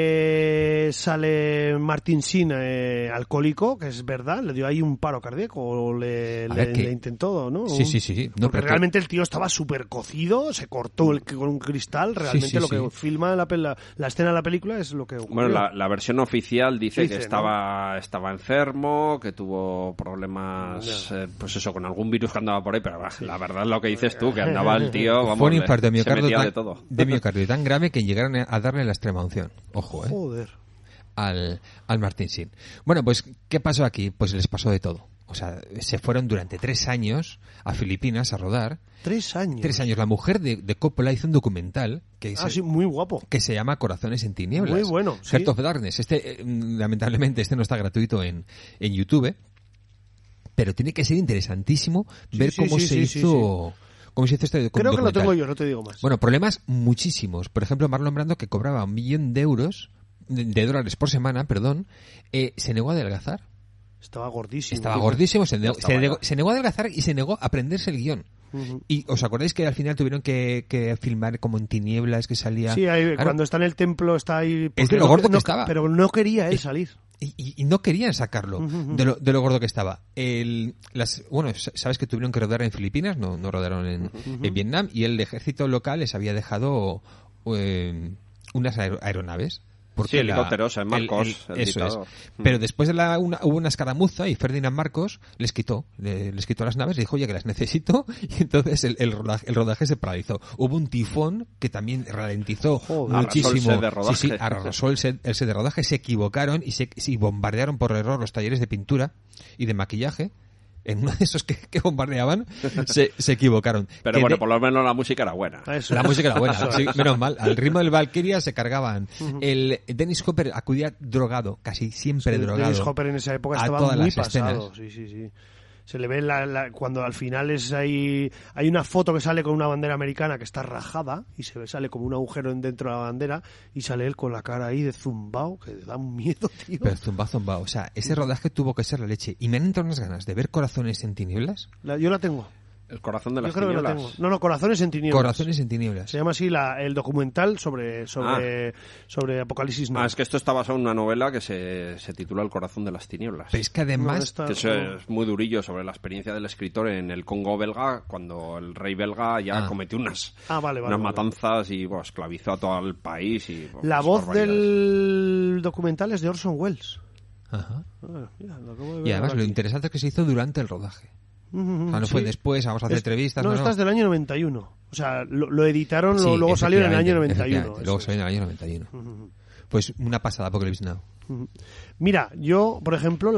que sale Martin Sheen alcohólico, que es verdad, le dio ahí un paro cardíaco, o le intentó, ¿no? Sí. No, porque realmente el tío estaba súper cocido, se cortó con un cristal, realmente que filma la escena de la película es lo que ocurrió. Bueno, la versión oficial dice que estaba enfermo, que tuvo problemas, pues eso, con algún virus que andaba por ahí, pero la verdad es lo que dices tú, que andaba el tío, vamos, fue un infarto de se metía de todo. Tan grave que llegaron a darle la extrema unción. Ojo, Joder. Al Martin Sheen. Bueno, pues, ¿qué pasó aquí? Pues les pasó de todo. O sea, se fueron durante 3 años a Filipinas a rodar. 3 años. 3 años. La mujer de Coppola hizo un documental que sí, muy guapo. Que se llama Corazones en Tinieblas. Muy bueno, sí. Heart of Darkness. Lamentablemente, no está gratuito en YouTube. Pero tiene que ser interesantísimo ver cómo se hizo... ¿Cómo se hizo este documental? Creo que lo tengo yo, no te digo más. Bueno, problemas muchísimos. Por ejemplo, Marlon Brando, que cobraba $1 millón de dólares por semana, se negó a adelgazar. Estaba gordísimo. Se negó a adelgazar y se negó a aprenderse el guión. Uh-huh. Y ¿os acordáis que al final tuvieron que filmar como en tinieblas, que salía... Sí, cuando está en el templo está ahí... Es de lo gordo que estaba. Pero no quería él salir. Y no querían sacarlo de lo gordo que estaba. Sabes que tuvieron que rodar en Filipinas, no rodaron en Vietnam, y el ejército local les había dejado unas aeronaves. Sí, helicópteros en Marcos. Eso es. Pero después hubo una escaramuza y Ferdinand Marcos les quitó las naves y dijo, oye, que las necesito, y entonces el rodaje se paralizó. Hubo un tifón que también ralentizó muchísimo. Arrasó el set de rodaje, se equivocaron y bombardearon por error los talleres de pintura y de maquillaje. En uno de esos que bombardeaban se equivocaron. Pero por lo menos la música era buena. La música era buena, sí, menos mal. Al ritmo del Valkyria se cargaban. El Dennis Hopper acudía drogado, casi siempre drogado. Dennis Hopper en esa época estaba muy pasado. Sí. Se le ve cuando al final hay una foto que sale con una bandera americana que está rajada y sale como un agujero dentro de la bandera y sale él con la cara ahí de zumbao, que da un miedo, tío. Pero zumbao. O sea, ese rodaje tuvo que ser la leche. Y me han entrado unas ganas de ver Corazones en Tinieblas. Yo la tengo. El corazón de las tinieblas. Yo creo que lo tengo. No, Corazones en Tinieblas. Corazones en Tinieblas. Se llama así el documental sobre Apocalipsis Now. Es que esto está basado en una novela que se titula El corazón de las tinieblas. Pero es que además... Que es muy durillo sobre la experiencia del escritor en el Congo belga, cuando el rey belga ya cometió unas matanzas y esclavizó a todo el país. La voz del documental es de Orson Welles. Ajá. Y además lo interesante es que se hizo durante el rodaje. O sea, no fue después, vamos a hacer entrevistas. No, esta es del año 91. O sea, lo editaron, luego salió en el año 91. Luego salió en el año 91. Pues una pasada Apocalypse Now. Mira, yo, por ejemplo,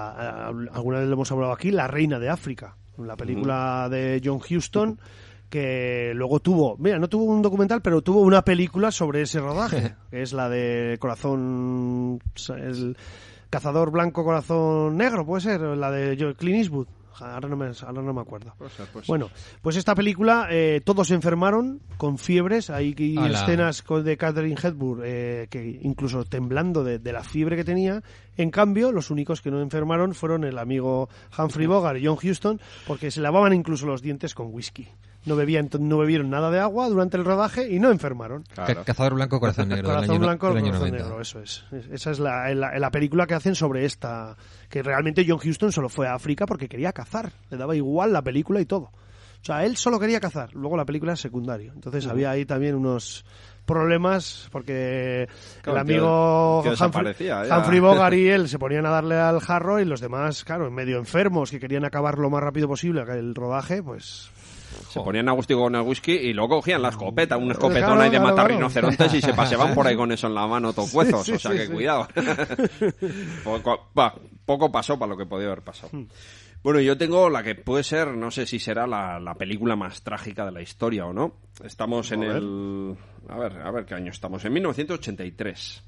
alguna vez lo hemos hablado aquí, La Reina de África, la película de John Huston, que luego no tuvo un documental, pero tuvo una película sobre ese rodaje, que es la de Corazón, el Cazador Blanco Corazón Negro, puede ser, la de Clint Eastwood. Ahora no me acuerdo. Bueno, pues esta película, todos se enfermaron con fiebres. Hay escenas de Katharine Hepburn que incluso temblando de la fiebre que tenía. En cambio, los únicos que no enfermaron fueron el amigo Humphrey Bogart y John Huston, porque se lavaban incluso los dientes con whisky. No bebieron nada de agua durante el rodaje y no enfermaron. Claro. Cazador Blanco Corazón Negro. Corazón Blanco Corazón Negro, eso es. Esa es la película que hacen sobre esta, que realmente John Huston solo fue a África porque quería cazar. Le daba igual la película y todo. O sea, él solo quería cazar. Luego la película es secundario. Entonces había ahí también unos problemas porque el amigo Humphrey Bogart y él se ponían a darle al jarro y los demás, claro, medio enfermos que querían acabar lo más rápido posible el rodaje, pues... Se ponían a gusto con el whisky y luego cogían la escopeta, un escopetón ahí de matar rinocerontes y se paseaban por ahí con eso en la mano tocuezos, o sea que cuidado. Poco pasó para lo que podía haber pasado. Bueno, yo tengo la que puede ser, no sé si será la película más trágica de la historia o no. Estamos en el... A ver qué año estamos. En 1983.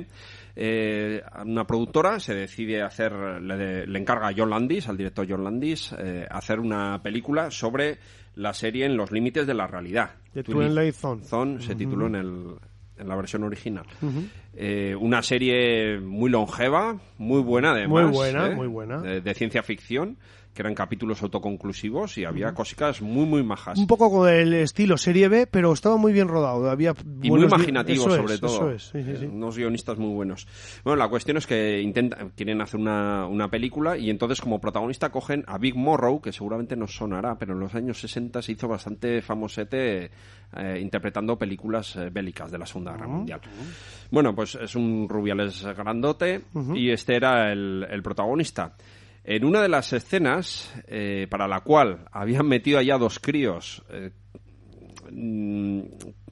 Una productora se decide hacer... Le encarga a John Landis, al director John Landis, hacer una película sobre la serie En los límites de la realidad. The Twilight Zone se tituló en la versión original. Una serie muy longeva, muy buena además. Muy buena. De ciencia ficción, que eran capítulos autoconclusivos y había cositas muy, muy majas. Un poco con el estilo serie B, pero estaba muy bien rodado. Y muy imaginativo, sobre todo. Eso es. Sí. Unos guionistas muy buenos. Bueno, la cuestión es que quieren hacer una película y entonces como protagonista cogen a Big Morrow, que seguramente nos sonará, pero en los años 60 se hizo bastante famosete interpretando películas bélicas de la Segunda Guerra Mundial. Bueno, pues es un rubiales grandote y este era el protagonista. En una de las escenas, para la cual habían metido allá 2 críos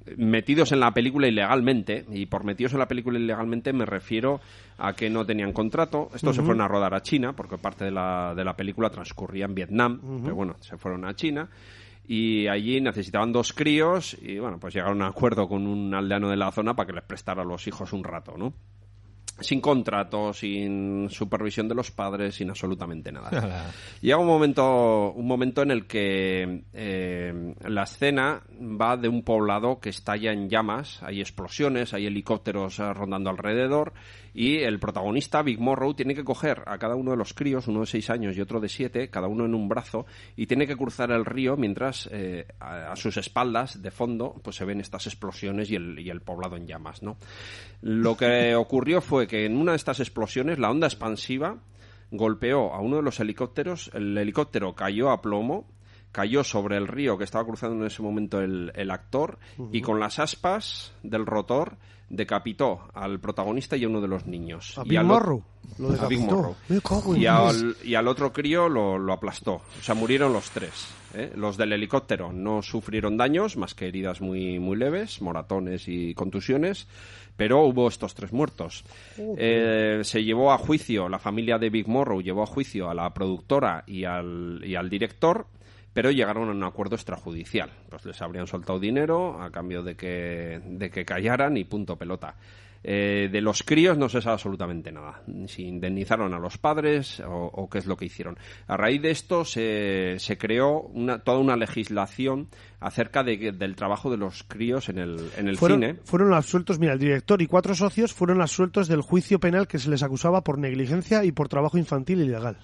metidos en la película ilegalmente, y por metidos en la película ilegalmente me refiero a que no tenían contrato. Estos se fueron a rodar a China, porque parte de la película transcurría en Vietnam, pero bueno, se fueron a China. Y allí necesitaban 2 críos y, bueno, pues llegaron a un acuerdo con un aldeano de la zona para que les prestara a los hijos un rato, ¿no? Sin contrato, sin supervisión de los padres, sin absolutamente nada. Llega un momento en el que la escena va de un poblado que estalla en llamas, hay explosiones, hay helicópteros rondando alrededor, y el protagonista, Big Morrow, tiene que coger a cada uno de los críos, uno de 6 años y otro de 7, cada uno en un brazo, y tiene que cruzar el río mientras a sus espaldas, de fondo, pues se ven estas explosiones y el poblado en llamas, ¿no? Lo que ocurrió fue que en una de estas explosiones la onda expansiva golpeó a uno de los helicópteros, el helicóptero cayó a plomo, cayó sobre el río que estaba cruzando en ese momento el actor, y con las aspas del rotor decapitó al protagonista y a uno de los niños. ¿A Big Morrow? Lo decapitó. A Big Morrow. Y al otro crío lo aplastó. O sea, murieron los 3. Los del helicóptero no sufrieron daños, más que heridas muy, muy leves, moratones y contusiones, pero hubo estos 3 muertos. Se llevó a juicio, la familia de Big Morrow llevó a juicio a la productora y al director, pero llegaron a un acuerdo extrajudicial. Pues les habrían soltado dinero a cambio de que callaran y punto pelota. De los críos no se sabe absolutamente nada. Si indemnizaron a los padres o qué es lo que hicieron. A raíz de esto se creó toda una legislación acerca del trabajo de los críos en el cine. Fueron absueltos, mira, el director y 4 socios fueron absueltos del juicio penal que se les acusaba por negligencia y por trabajo infantil ilegal.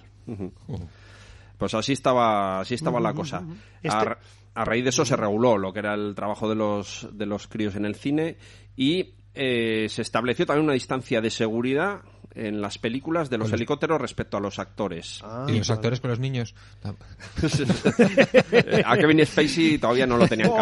Pues así estaba la cosa. A raíz de eso se reguló lo que era el trabajo de los críos en el cine, y se estableció también una distancia de seguridad en las películas de los helicópteros respecto a los actores. ¿Y los actores con los niños? A Kevin Spacey todavía no lo tenían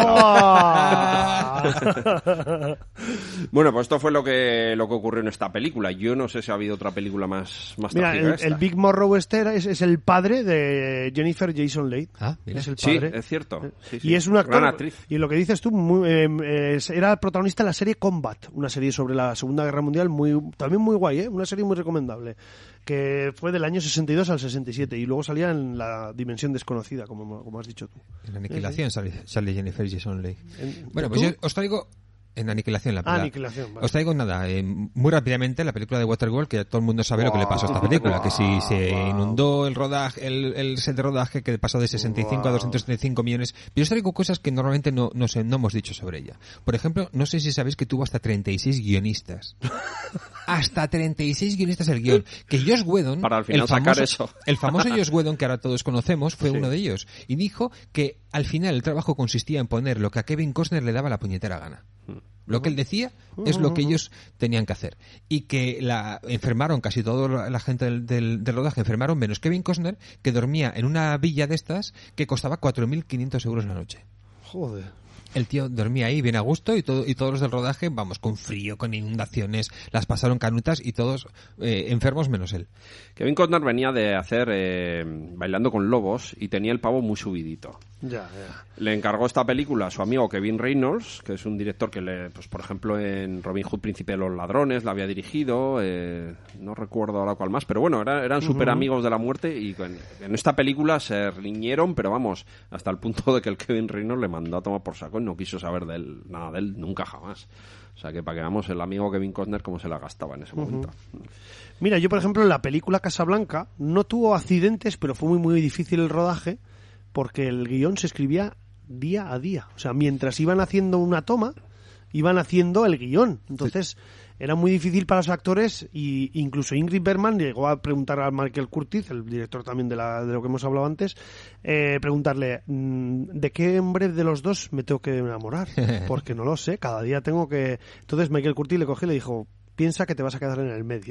calado. Bueno, pues esto fue lo que ocurrió en esta película. Yo no sé si ha habido otra película más mira, el Big Morrow es el padre de Jennifer Jason Leigh. Mira. Es el padre. Sí, es cierto. Sí, y es un actor. Gran actriz. Y lo que dices tú, era el protagonista de la serie Combat, una serie sobre la Segunda Guerra Mundial también muy guay, una serie muy recomendable, que fue del año 62 al 67 y luego salía en La Dimensión Desconocida, como has dicho tú. En Aniquilación sale Jennifer Jason Leigh. Bueno, pues yo os traigo en Aniquilación, la película. Aniquilación, vale. Os traigo nada, muy rápidamente la película de Waterworld, que todo el mundo sabe lo que le pasó a esta película, que si se inundó el rodaje, el set de rodaje, que pasó de 65 a 235 millones. Pero os traigo cosas que normalmente no hemos dicho sobre ella. Por ejemplo, no sé si sabéis que tuvo hasta 36 guionistas. Hasta 36 guionistas el guión. Que Joss Whedon, para al final sacar eso. El famoso Joss Whedon, que ahora todos conocemos, fue uno de ellos. Y dijo que al final el trabajo consistía en poner lo que a Kevin Costner le daba la puñetera gana. Lo que él decía es lo que ellos tenían que hacer. Y que enfermaron casi toda la gente del rodaje, enfermaron menos Kevin Costner, que dormía en una villa de estas que costaba 4.500 euros la noche. Joder. El tío dormía ahí bien a gusto y todos los del rodaje, vamos, con frío, con inundaciones, las pasaron canutas y todos enfermos menos él. Kevin Costner venía de hacer Bailando con Lobos y tenía el pavo muy subidito. Ya. Le encargó esta película a su amigo Kevin Reynolds, que es un director que, pues por ejemplo, en Robin Hood, Príncipe de los Ladrones, la había dirigido, no recuerdo ahora cuál más, pero bueno, eran súper amigos de la muerte, y en esta película se riñeron, pero vamos, hasta el punto de que el Kevin Reynolds le mandó a tomar por saco y no quiso saber nada de él nunca jamás. O sea que para que veamos el amigo Kevin Costner cómo se la gastaba en ese momento. Mira, yo por ejemplo en la película Casablanca no tuvo accidentes, pero fue muy muy difícil el rodaje, porque el guión se escribía día a día. O sea, mientras iban haciendo una toma, iban haciendo el guión. Entonces, era muy difícil para los actores, y incluso Ingrid Bergman llegó a preguntar a Michael Curtiz, el director también de lo que hemos hablado antes, preguntarle, ¿de qué hombre de los dos me tengo que enamorar? Porque no lo sé, cada día tengo que... Entonces Michael Curtiz le cogió y le dijo, piensa que te vas a quedar en el medio.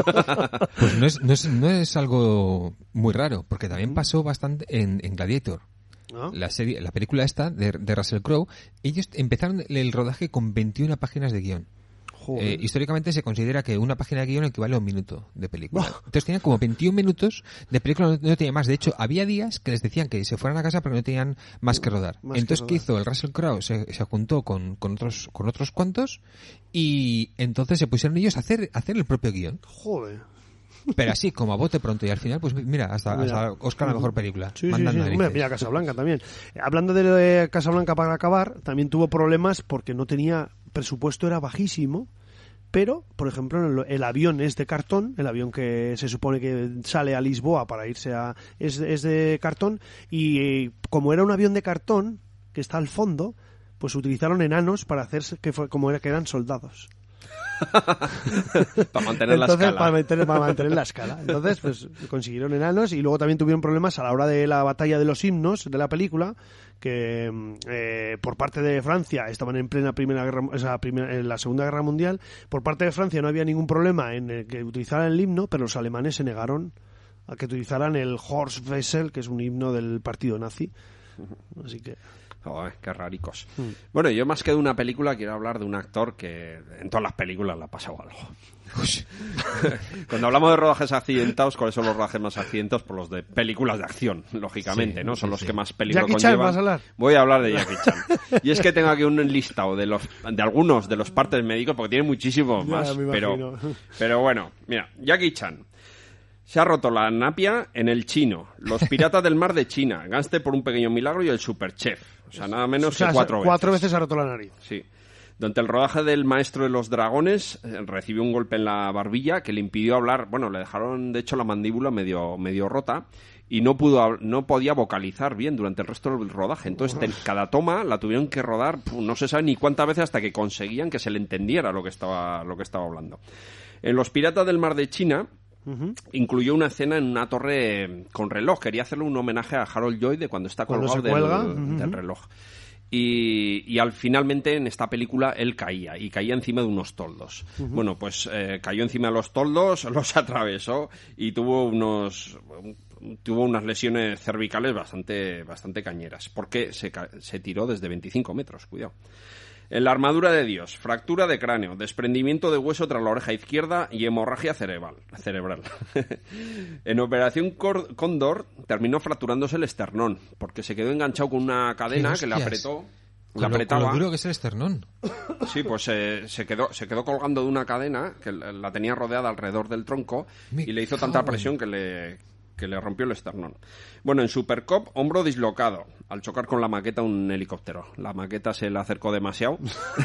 Pues no es algo muy raro, porque también pasó bastante en Gladiator. ¿No? La película esta de Russell Crowe, ellos empezaron el rodaje con 21 páginas de guión. históricamente se considera que una página de guión equivale a un minuto de película. Entonces tenían como 21 minutos de película, no tenía más. De hecho, había días que les decían que se fueran a casa porque no tenían más que rodar. Entonces, ¿qué hizo? El Russell Crowe se juntó con otros cuantos y entonces se pusieron ellos a hacer el propio guión. Joder. Pero así, como a bote pronto, y al final, pues mira, hasta Oscar la mejor película. Sí. Hombre, mira Casablanca también. Hablando de Casablanca, para acabar, también tuvo problemas porque no tenía presupuesto, era bajísimo, pero, por ejemplo, el avión es de cartón, el avión que se supone que sale a Lisboa para irse es de cartón, y como era un avión de cartón, que está al fondo, pues utilizaron enanos para hacerse que eran soldados. Para mantener la escala. Para mantener la escala. Entonces, pues consiguieron enanos y luego también tuvieron problemas a la hora de la batalla de los himnos de la película, que por parte de Francia estaban en plena en la Segunda Guerra Mundial. Por parte de Francia no había ningún problema en el que utilizaran el himno, pero los alemanes se negaron a que utilizaran el Horst Wessel, que es un himno del partido nazi. Así que... Joder, qué raricos. Bueno, yo más que de una película quiero hablar de un actor que en todas las películas le ha pasado algo. Cuando hablamos de rodajes accidentados, ¿cuáles son los rodajes más accidentados? Pues los de películas de acción, lógicamente, ¿no? Son los que más peligro Jackie conllevan. Chan, ¿vas a hablar? Voy a hablar de Jackie Chan. Y es que tengo aquí un listado de algunos de los partes médicos, porque tiene muchísimos más. Pero bueno, mira, Jackie Chan. Se ha roto la napia en El Chino, Los Piratas del Mar de China, Gánster por un pequeño milagro y El Superchef. O sea, nada menos que 4 veces. 4 veces se ha roto la nariz. Sí. Durante el rodaje del Maestro de los Dragones recibió un golpe en la barbilla que le impidió hablar. Bueno, le dejaron de hecho la mandíbula medio rota y no podía vocalizar bien durante el resto del rodaje. Entonces cada toma la tuvieron que rodar, no se sabe ni cuántas veces, hasta que conseguían que se le entendiera lo que estaba hablando. En Los Piratas del Mar de China incluyó una escena en una torre con reloj. Quería hacerle un homenaje a Harold Lloyd de cuando está colgado del reloj. Y finalmente en esta película él caía encima de unos toldos. Bueno, pues cayó encima de los toldos, los atravesó y tuvo unas lesiones cervicales bastante cañeras, porque se tiró desde 25 metros, cuidado. En La armadura de Dios, fractura de cráneo, desprendimiento de hueso tras la oreja izquierda y hemorragia cerebral. En Operación Cóndor terminó fracturándose el esternón, porque se quedó enganchado con una cadena que le apretó. Le apretaba. Con lo duro que es el esternón. Sí, pues se quedó colgando de una cadena que la tenía rodeada alrededor del tronco y le hizo tanta presión que le rompió el esternón. Bueno, en Supercop, hombro dislocado al chocar con la maqueta un helicóptero. La maqueta se le acercó demasiado.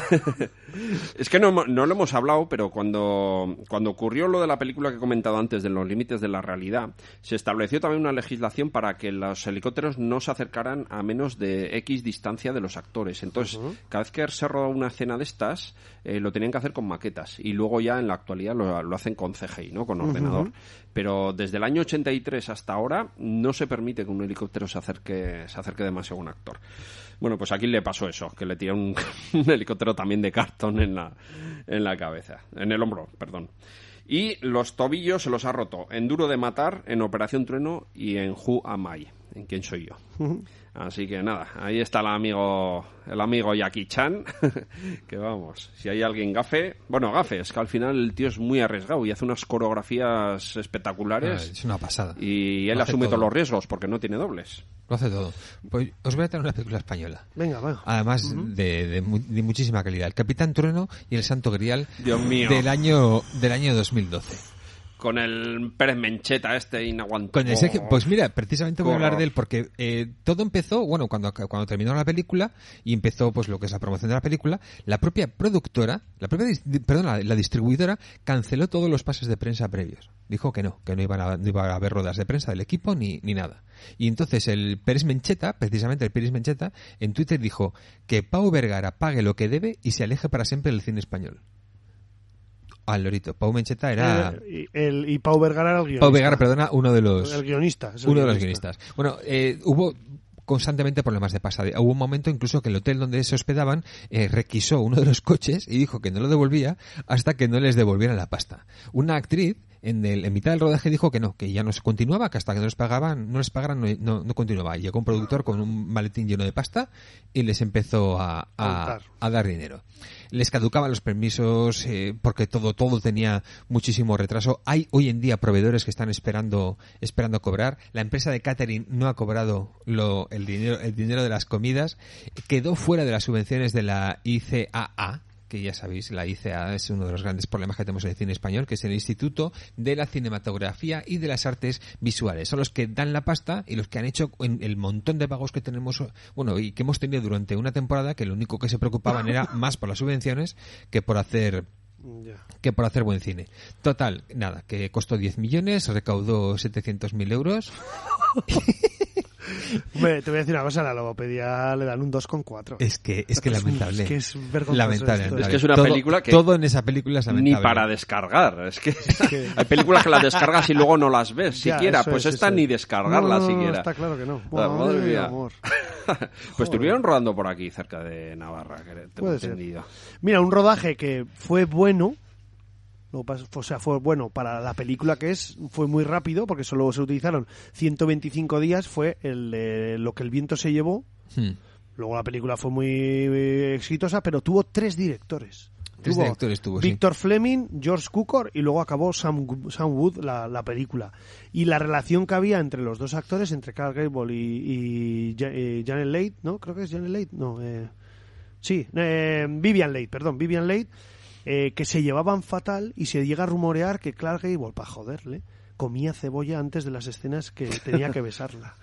Es que no lo hemos hablado, pero cuando ocurrió lo de la película que he comentado antes, de los límites de la realidad, se estableció también una legislación para que los helicópteros no se acercaran a menos de X distancia de los actores. Entonces, cada vez que se rodaba una escena de estas, lo tenían que hacer con maquetas. Y luego ya en la actualidad lo hacen con CGI, ¿no? Con ordenador. Pero desde el año 83 hasta ahora no se permite que un helicóptero se acerque demasiado a un actor. Bueno, pues aquí le pasó eso, que le tiró un helicóptero también de cartón en la cabeza, en el hombro, perdón. Y los tobillos se los ha roto en Duro de Matar, en Operación Trueno y en Who Am I, en Quién Soy Yo. Así que nada, ahí está el amigo Jackie Chan, que vamos, si hay alguien gafe, es que al final el tío es muy arriesgado y hace unas coreografías espectulares. Es una pasada. Y él asume todos los riesgos porque no tiene dobles. Lo hace todo. Pues os voy a traer una película española. Venga. Además de muchísima calidad. El Capitán Trueno y el Santo Grial. Dios mío. Del año 2012. Con el Pérez Mencheta inaguantable. Pues mira, precisamente voy a hablar de él porque todo empezó, bueno, cuando terminó la película y empezó pues lo que es la promoción de la película, la propia productora, la distribuidora canceló todos los pases de prensa previos. Dijo que no iba a haber ruedas de prensa del equipo ni nada. Y entonces el Pérez Mencheta, en Twitter dijo que Pau Vergara pague lo que debe y se aleje para siempre del cine español. Al lorito. Pau Mencheta era... y Pau Vergara era el guionista. Pau Vergara, uno de los... El guionista. Uno de los guionistas. Bueno, hubo constantemente problemas de pasada. Hubo un momento incluso que el hotel donde se hospedaban requisó uno de los coches y dijo que no lo devolvía hasta que no les devolvieran la pasta. Una actriz en mitad del rodaje dijo que no, que ya no se continuaba, que hasta que no les pagaran no continuaba. Llegó un productor con un maletín lleno de pasta y les empezó a dar dinero. Les caducaban los permisos porque todo tenía muchísimo retraso. Hay hoy en día proveedores que están esperando cobrar. La empresa de catering no ha cobrado el dinero de las comidas. Quedó fuera de las subvenciones de la ICAA, que ya sabéis, la ICAA es uno de los grandes problemas que tenemos en el cine español, que es el Instituto de la Cinematografía y de las Artes Visuales. Son los que dan la pasta y los que han hecho el montón de pagos que tenemos, y que hemos tenido durante una temporada, que lo único que se preocupaban era más por las subvenciones que por hacer buen cine. Total, nada, que costó 10 millones, recaudó 700.000 euros. Hombre, te voy a decir una cosa, a la logopedia le dan un 2,4. Es que lamentable. Es que es vergonzoso. Lamentable. Es que es una película que... Todo en esa película es lamentable. Ni para descargar. Es que hay películas que las descargas y luego no las ves siquiera. Pues esta ni descargarla siquiera. Está claro que no. Madre mía. Amor. Pues estuvieron rodando por aquí, cerca de Navarra. Que tengo Puede ser. entendido. Mira, un rodaje que fue bueno... fue bueno para la película que fue muy rápido, porque solo se utilizaron 125 días, fue lo que el viento se llevó. Luego la película fue muy exitosa, pero tuvo 3 directores. Tuvo, Victor Fleming, George Cukor y luego acabó Sam Wood la película. Y la relación que había entre los dos actores, entre Clark Gable y Janet Leigh, ¿no? Creo que es Janet Leigh, no. Vivian Leigh, que se llevaban fatal y se llega a rumorear que Clark Gable, para joderle, comía cebolla antes de las escenas que tenía que besarla.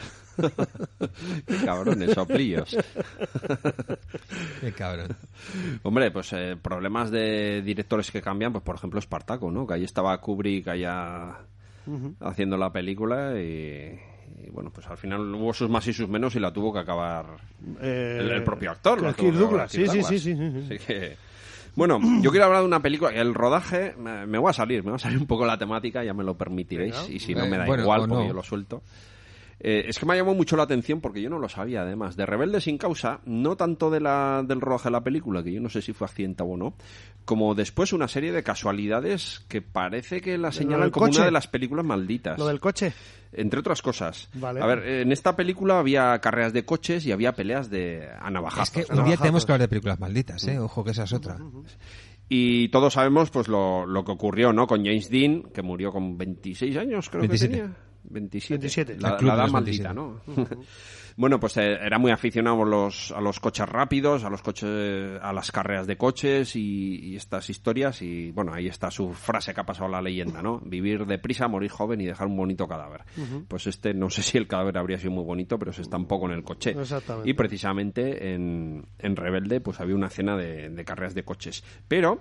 Qué cabrones, soplillos. Qué cabrón. Hombre, pues problemas de directores que cambian, pues por ejemplo Espartaco, ¿no? Que ahí estaba Kubrick allá haciendo la película y bueno, pues al final hubo sus más y sus menos y la tuvo que acabar el propio actor. Kirk Douglas, sí. Así que... Bueno, yo quiero hablar de una película, el rodaje, me voy a salir un poco la temática, ya me lo permitiréis, y si no me da igual, porque yo lo suelto. Es que me ha llamado mucho la atención, porque yo no lo sabía, además, de Rebelde sin causa, no tanto del rodaje de la película, que yo no sé si fue accidentado o no, como después una serie de casualidades que parece que la señalan como una de las películas malditas. ¿Lo del coche? Entre otras cosas. Vale. A ver, en esta película había carreras de coches y había peleas a navajazos. Es que un día tenemos que hablar de películas malditas, Ojo, que esa es otra. Y todos sabemos pues lo que ocurrió, ¿no? Con James Dean, que murió con 26 años, creo 27. Que tenía. 27. La edad maldita, ¿no? Bueno, pues era muy aficionado a los coches rápidos, a las carreras de coches y estas historias. Y bueno, ahí está su frase que ha pasado a la leyenda, ¿no? Vivir deprisa, morir joven y dejar un bonito cadáver. Pues no sé si el cadáver habría sido muy bonito, pero se estampó con el coche. Exactamente. Y precisamente en Rebelde pues había una escena de carreras de coches. Pero...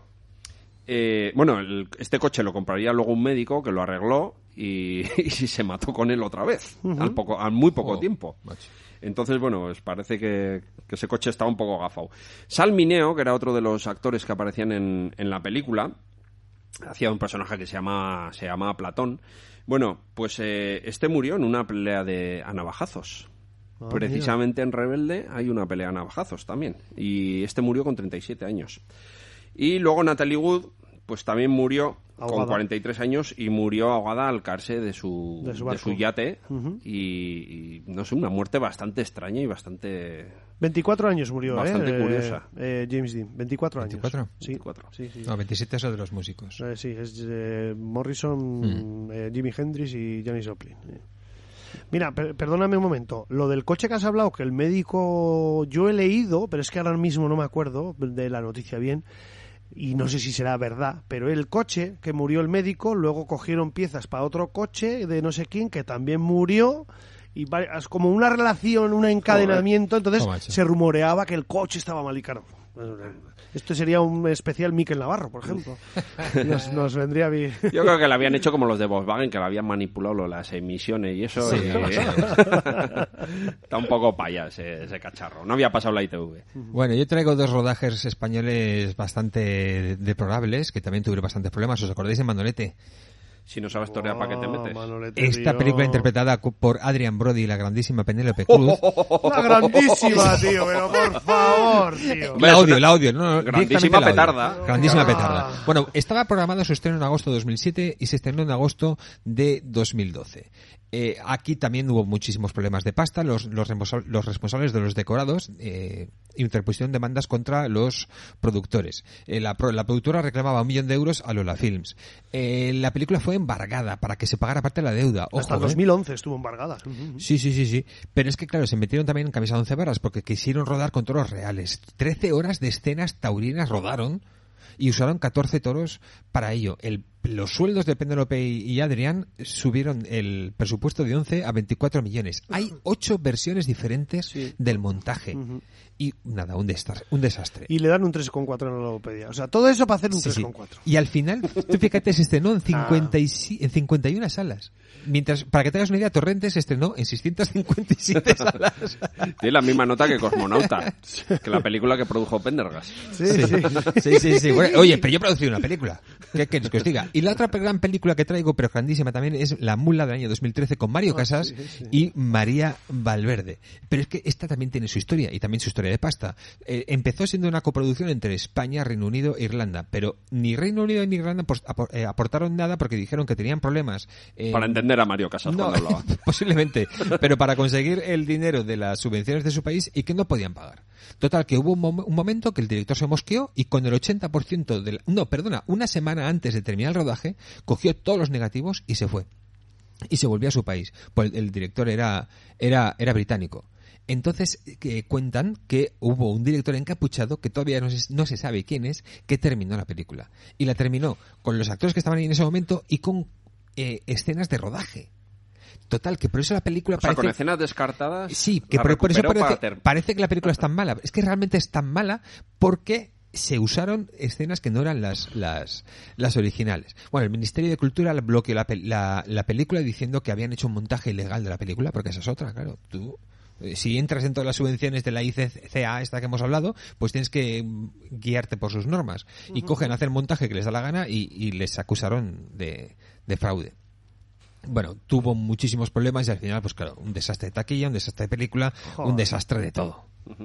este coche lo compraría luego un médico que lo arregló y se mató con él otra vez, al muy poco tiempo. Macho. Entonces, bueno, pues parece que ese coche estaba un poco gafado. Sal Mineo, que era otro de los actores que aparecían en la película, hacía un personaje que se llamaba Platón. Bueno, pues este murió en una pelea a navajazos. Precisamente en Rebelde hay una pelea a navajazos también. Y este murió con 37 años. Y luego Natalie Wood, pues también murió ahogada. Con 43 años y murió ahogada al caerse de su yate. Y no sé, una muerte bastante extraña y bastante... 24 años murió, bastante curiosa. James Dean, 24 años. ¿24? Sí. 24. Sí. No, 27 es de los músicos. Sí, es Morrison, Jimi Hendrix y Janis Joplin. Mira, perdóname un momento. Lo del coche que has hablado, que el médico... Yo he leído, pero es que ahora mismo no me acuerdo de la noticia bien, y no sé si será verdad, pero el coche que murió el médico, luego cogieron piezas para otro coche de no sé quién que también murió, y es como una relación, un encadenamiento. Entonces se rumoreaba que el coche estaba mal y caro. Esto sería un especial Mikel Navarro, por ejemplo. Nos vendría bien. Yo creo que lo habían hecho como los de Volkswagen, que lo habían manipulado las emisiones y eso. Sí. Está un poco paya ese cacharro. No había pasado la ITV. Bueno, yo traigo 2 rodajes españoles bastante deplorables, que también tuvieron bastantes problemas. ¿Os acordáis de Manolete? Si no sabes torear, ¿para qué te metes? Manolete, Esta tío. película interpretada por Adrian Brody y la grandísima Penélope Cruz. La grandísima, tío, pero por favor, tío. La odio. No, Grandísima directamente la odio. petarda. Grandísima Ah. petarda. Bueno, estaba programado su estreno en agosto de 2007 y se estrenó en agosto de 2012. Aquí también hubo muchísimos problemas de pasta. Los responsables de los decorados interpusieron demandas contra los productores. La productora reclamaba 1 millón de euros a Lola Films. La película fue embargada para que se pagara parte de la deuda. Ojo, Hasta 2011 estuvo embargada. Sí. Pero es que, claro, se metieron también en camisa de 11 varas porque quisieron rodar con toros reales. 13 horas de escenas taurinas rodaron y usaron 14 toros para ello. Los sueldos de Penélope y Adrián subieron el presupuesto de 11 a 24 millones. Hay 8 versiones diferentes del montaje. Y nada, un desastre. Y le dan un 3,4 en la logopedia. O sea, todo eso para hacer un 3,4. Y al final, tú fíjate, se estrenó en 51 salas. Mientras, para que te hagas una idea, Torrente se estrenó en 657 salas. Tiene la misma nota que Cosmonauta, que la película que produjo Pendergast. Sí. Bueno, oye, pero yo producí una película. ¿Qué queréis que os diga? Y la otra gran película que traigo, pero grandísima también, es La Mula del año 2013 con Mario Casas y María Valverde. Pero es que esta también tiene su historia y también su historia de pasta. Empezó siendo una coproducción entre España, Reino Unido e Irlanda, pero ni Reino Unido ni Irlanda aportaron nada porque dijeron que tenían problemas. Para entender a Mario Casas cuando hablaba. Posiblemente, pero para conseguir el dinero de las subvenciones de su país y que no podían pagar. Total, que hubo un momento que el director se mosqueó y con el 80% una semana antes de terminar el rodaje, cogió todos los negativos y se fue. Y se volvió a su país. Pues el director era británico. Entonces cuentan que hubo un director encapuchado que todavía no se sabe quién es, que terminó la película. Y la terminó con los actores que estaban ahí en ese momento y con escenas de rodaje. Total, que por eso la película parece... con escenas descartadas... Sí, que por eso parece que la película es tan mala. Es que realmente es tan mala porque se usaron escenas que no eran las originales. Bueno, el Ministerio de Cultura bloqueó la película diciendo que habían hecho un montaje ilegal de la película, porque esa es otra, claro. Tú, si entras en todas las subvenciones de la ICCA, esta que hemos hablado, pues tienes que guiarte por sus normas. Y cogen a hacer montaje que les da la gana y les acusaron de fraude. Bueno, tuvo muchísimos problemas y al final, pues claro, un desastre de taquilla, un desastre de película, un desastre de todo.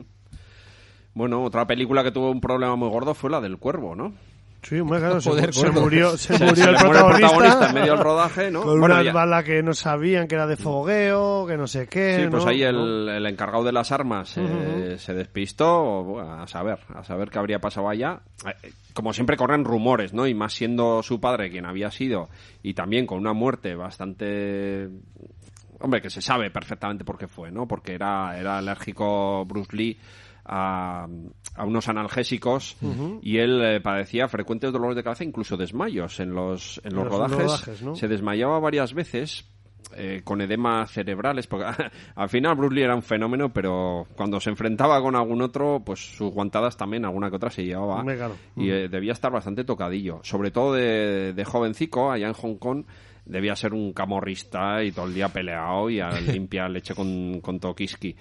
Bueno, otra película que tuvo un problema muy gordo fue la del Cuervo, ¿no? Sí, hombre, claro, se Joder, murió Se el le muere el protagonista en medio del rodaje, ¿no? Con Bueno, una ya- bala que no sabían que era de fogueo, que no sé qué. Sí, pues ¿no? ahí el encargado de las armas se despistó, bueno, a saber qué habría pasado allá. Como siempre corren rumores, ¿no? Y más siendo su padre quien había sido, y también con una muerte bastante... Hombre, que se sabe perfectamente por qué fue, ¿no? Porque era alérgico Bruce Lee a unos analgésicos y él padecía frecuentes dolores de cabeza, incluso desmayos en los rodajes, ¿no? Se desmayaba varias veces con edemas cerebrales, porque al final Bruce Lee era un fenómeno, pero cuando se enfrentaba con algún otro, pues sus guantadas también, alguna que otra se llevaba, y debía estar bastante tocadillo, sobre todo de jovencico, allá en Hong Kong. Debía ser un camorrista y todo el día peleado y a limpiar leche con Tokiski.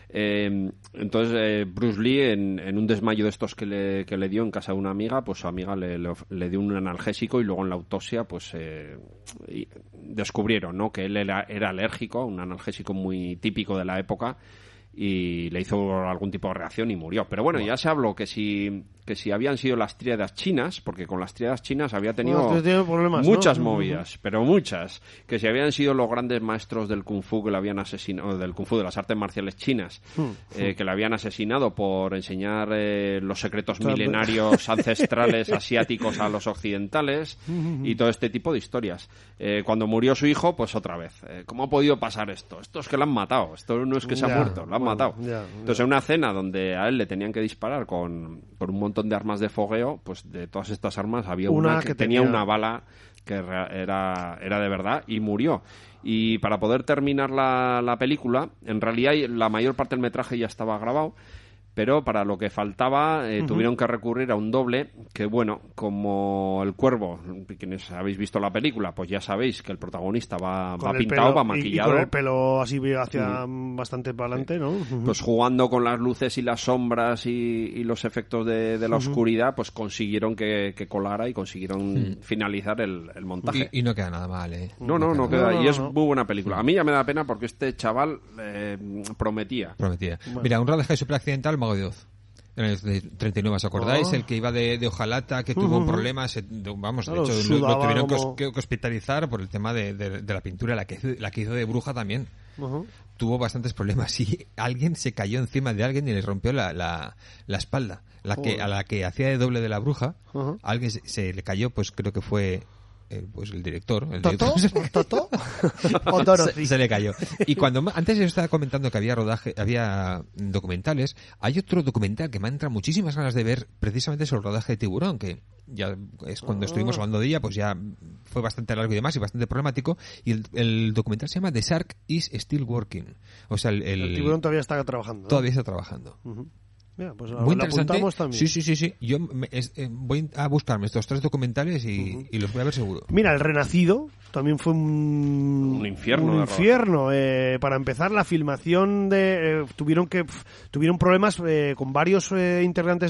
Entonces Bruce Lee en un desmayo de estos que le dio en casa de una amiga, pues su amiga le dio un analgésico y luego en la autopsia pues descubrieron, ¿no?, que él era alérgico a un analgésico muy típico de la época y le hizo algún tipo de reacción y murió. Pero bueno, ya se habló que si habían sido las tríadas chinas, porque con las tríadas chinas había tenido problemas, muchas ¿no? movidas, pero muchas, que si habían sido los grandes maestros del Kung Fu que le habían asesinado, del Kung Fu, de las artes marciales chinas, que le habían asesinado por enseñar los secretos milenarios ancestrales asiáticos a los occidentales y todo este tipo de historias. Cuando murió su hijo, pues otra vez, ¿cómo ha podido pasar esto? Esto es que lo han matado, esto no es que se ha muerto, lo han matado. Entonces, en una cena donde a él le tenían que disparar con un montón de armas de fogueo, pues de todas estas armas había una que tenía una bala que era de verdad y murió. Y para poder terminar la película, en realidad la mayor parte del metraje ya estaba grabado, pero para lo que faltaba tuvieron que recurrir a un doble que, bueno, como El Cuervo, quienes habéis visto la película, pues ya sabéis que el protagonista va pintado, va maquillado. Y con el pelo así hacia bastante para adelante, ¿no? Pues jugando con las luces y las sombras y los efectos de la oscuridad, pues consiguieron que colara y consiguieron finalizar el montaje. Y no queda nada mal, ¿eh? No queda. Y es muy buena película. A mí ya me da pena porque este chaval prometía. Bueno. Mira, un rodaje super accidental, Mago de Oz. En el 39, ¿os acordáis? El que iba de hojalata, que tuvo un problema, de hecho lo tuvieron que hospitalizar por el tema de la pintura, la que hizo de bruja también. Tuvo bastantes problemas y alguien se cayó encima de alguien y le rompió la espalda. A la que hacía de doble de la bruja, alguien se le cayó, pues creo que fue... pues el director. ¿Totó? ¿O Dorothy? Se le cayó. Y cuando antes estaba comentando que había documentales, hay otro documental que me entra muchísimas ganas de ver precisamente sobre el rodaje de Tiburón, que ya es cuando estuvimos hablando de ella, pues ya fue bastante largo y demás y bastante problemático. Y el documental se llama The Shark is Still Working. O sea, el Tiburón todavía está trabajando. Todavía está trabajando. Mira, pues muy interesante. También. Sí. Yo voy a buscarme estos 3 documentales y los voy a ver seguro. Mira, El Renacido también fue un infierno. Un infierno. Para empezar, la filmación tuvieron problemas con varios integrantes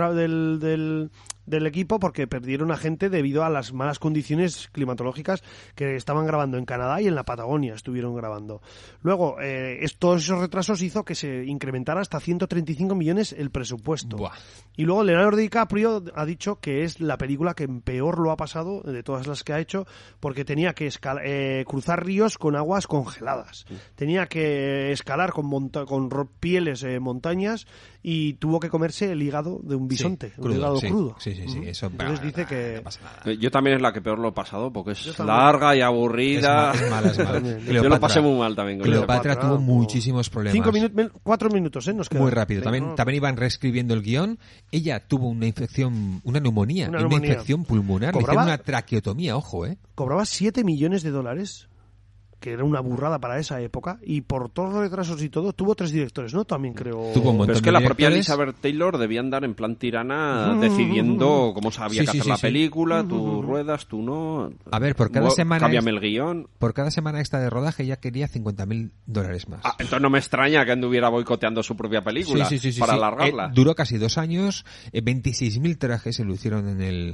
del equipo porque perdieron a gente debido a las malas condiciones climatológicas que estaban grabando en Canadá y en la Patagonia estuvieron grabando. Luego, todos esos retrasos hizo que se incrementara hasta 135 millones el presupuesto. Buah. Y luego Leonardo DiCaprio ha dicho que es la película que peor lo ha pasado de todas las que ha hecho porque tenía que cruzar ríos con aguas congeladas. Tenía que escalar con pieles montañas y tuvo que comerse el hígado de un bisonte, el hígado crudo. Sí, eso. Entonces dice que... No pasa nada. Yo también es la que peor lo he pasado porque es larga y aburrida. Es mala. Yo lo pasé muy mal también con Cleopatra tuvo muchísimos problemas. 4 minutos, nos queda. Muy rápido. También iban reescribiendo el guión. Ella tuvo una infección, una neumonía. Una infección pulmonar. Le hicieron una traqueotomía, ojo, Cobraba $7 millones, que era una burrada para esa época, y por todos los retrasos y todo, tuvo 3 directores, ¿no? También creo... Tuvo un montón. Pero es que la propia Elizabeth Taylor debía andar en plan tirana decidiendo cómo sabía que hacer la película, tú ruedas, tú no... A ver, por cada semana... Cámbiame el guión. Por cada semana extra de rodaje ella quería $50,000 más. Entonces no me extraña que anduviera boicoteando su propia película para alargarla. Duró casi 2 años, 26.000 trajes se lo hicieron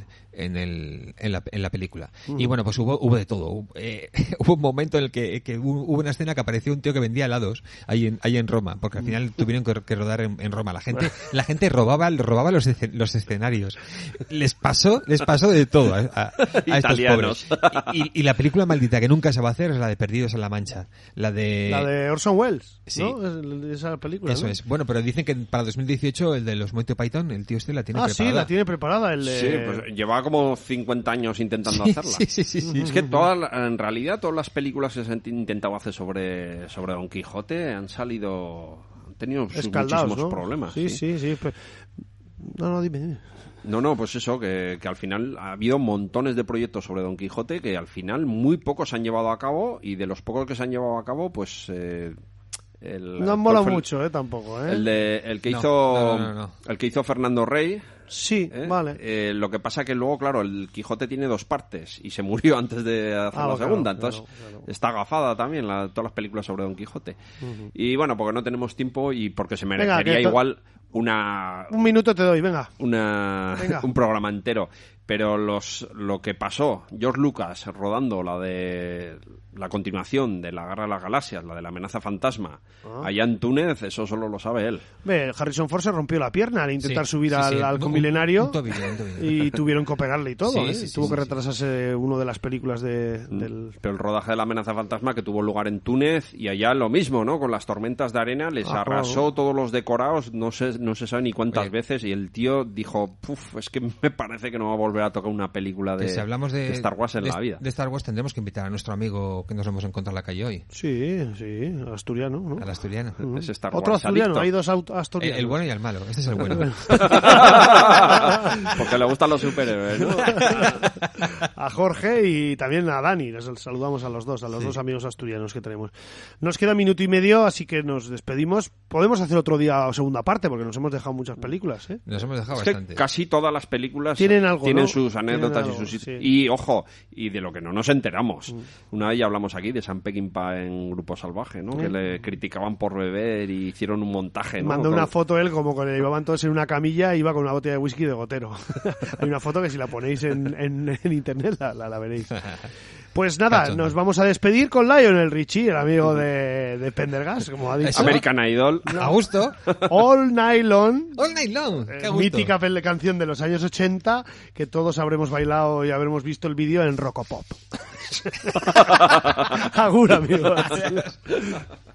en la película. Y bueno, pues hubo de todo. Hubo un momento en el que hubo una escena que apareció un tío que vendía helados ahí en Roma, porque al final tuvieron que rodar en Roma. La gente robaba los escenarios. Les pasó de todo a estos pobres. Y la película maldita que nunca se va a hacer es la de Perdidos en la Mancha. La de Orson Welles, sí. ¿no? Esa película, eso, ¿no? Es. Bueno, pero dicen que para 2018 el de los Monty Python, el tío la tiene preparada. Sí, la tiene preparada. Sí, pues llevaba como 50 años intentando hacerla. Sí. Es que en realidad todas las películas que se han intentado hacer sobre Don Quijote han tenido muchísimos problemas. Sí. Pues... No, dime. No, pues eso, que al final ha habido montones de proyectos sobre Don Quijote que al final muy pocos se han llevado a cabo, y de los pocos que se han llevado a cabo, pues... no han molado mucho, tampoco, El que hizo Fernando Rey. Sí, vale. Lo que pasa que luego, claro, el Quijote tiene 2 partes y se murió antes de hacer la segunda. Entonces está agafada también todas las películas sobre Don Quijote. Y bueno, porque no tenemos tiempo y porque se merecería igual un minuto te doy, venga. Un programa entero. Pero lo que pasó, George Lucas rodando la continuación de La Guerra de las Galaxias, la de la amenaza fantasma, allá en Túnez, eso solo lo sabe él. Harrison Ford se rompió la pierna al intentar subir al Milenario, un tobillo. Y tuvieron que operarle y todo. Tuvo que retrasarse una de las películas del... Pero el rodaje de la amenaza fantasma que tuvo lugar en Túnez, y allá lo mismo, ¿no? Con las tormentas de arena les arrasó todos los decorados, no se sabe ni cuántas veces, y el tío dijo, es que me parece que no va a volver a tocar una película de Star Wars en la vida. De Star Wars tendremos que invitar a nuestro amigo que nos hemos encontrado en la calle hoy. Sí, al asturiano, ¿no? Al asturiano. Es Star Wars otro asturiano, adicto. Hay 2 asturianos. El bueno y el malo, este es el bueno. Porque le gustan los superhéroes, ¿no? A Jorge y también a Dani, les saludamos a los dos amigos asturianos que tenemos. Nos queda 1 minuto y medio, así que nos despedimos. Podemos hacer otro día segunda parte, porque nos hemos dejado muchas películas, ¿eh? Nos hemos dejado Es que bastante. casi todas las películas Tienen algo, ¿no? sus anécdotas Tienen y sus... algo, sí. Y, ojo, y de lo que no nos enteramos. Una vez ya hablamos aquí de Sam Peckinpah en Grupo Salvaje, ¿no? Que le criticaban por beber y hicieron un montaje, ¿no? Mandó una foto él como que le llevaban todos en una camilla, iba con una botella de whisky de gotero. Hay una foto que si la ponéis en internet la veréis. Pues nada, Cachondo. nos vamos a despedir con Lionel Richie, el amigo de Pendergast, como ha dicho. Eso. American Idol. A gusto. All Night Long. All Night Long. Qué gusto. Mítica canción de los años 80 que todos habremos bailado y habremos visto el vídeo en Rocopop. Agur, amigos.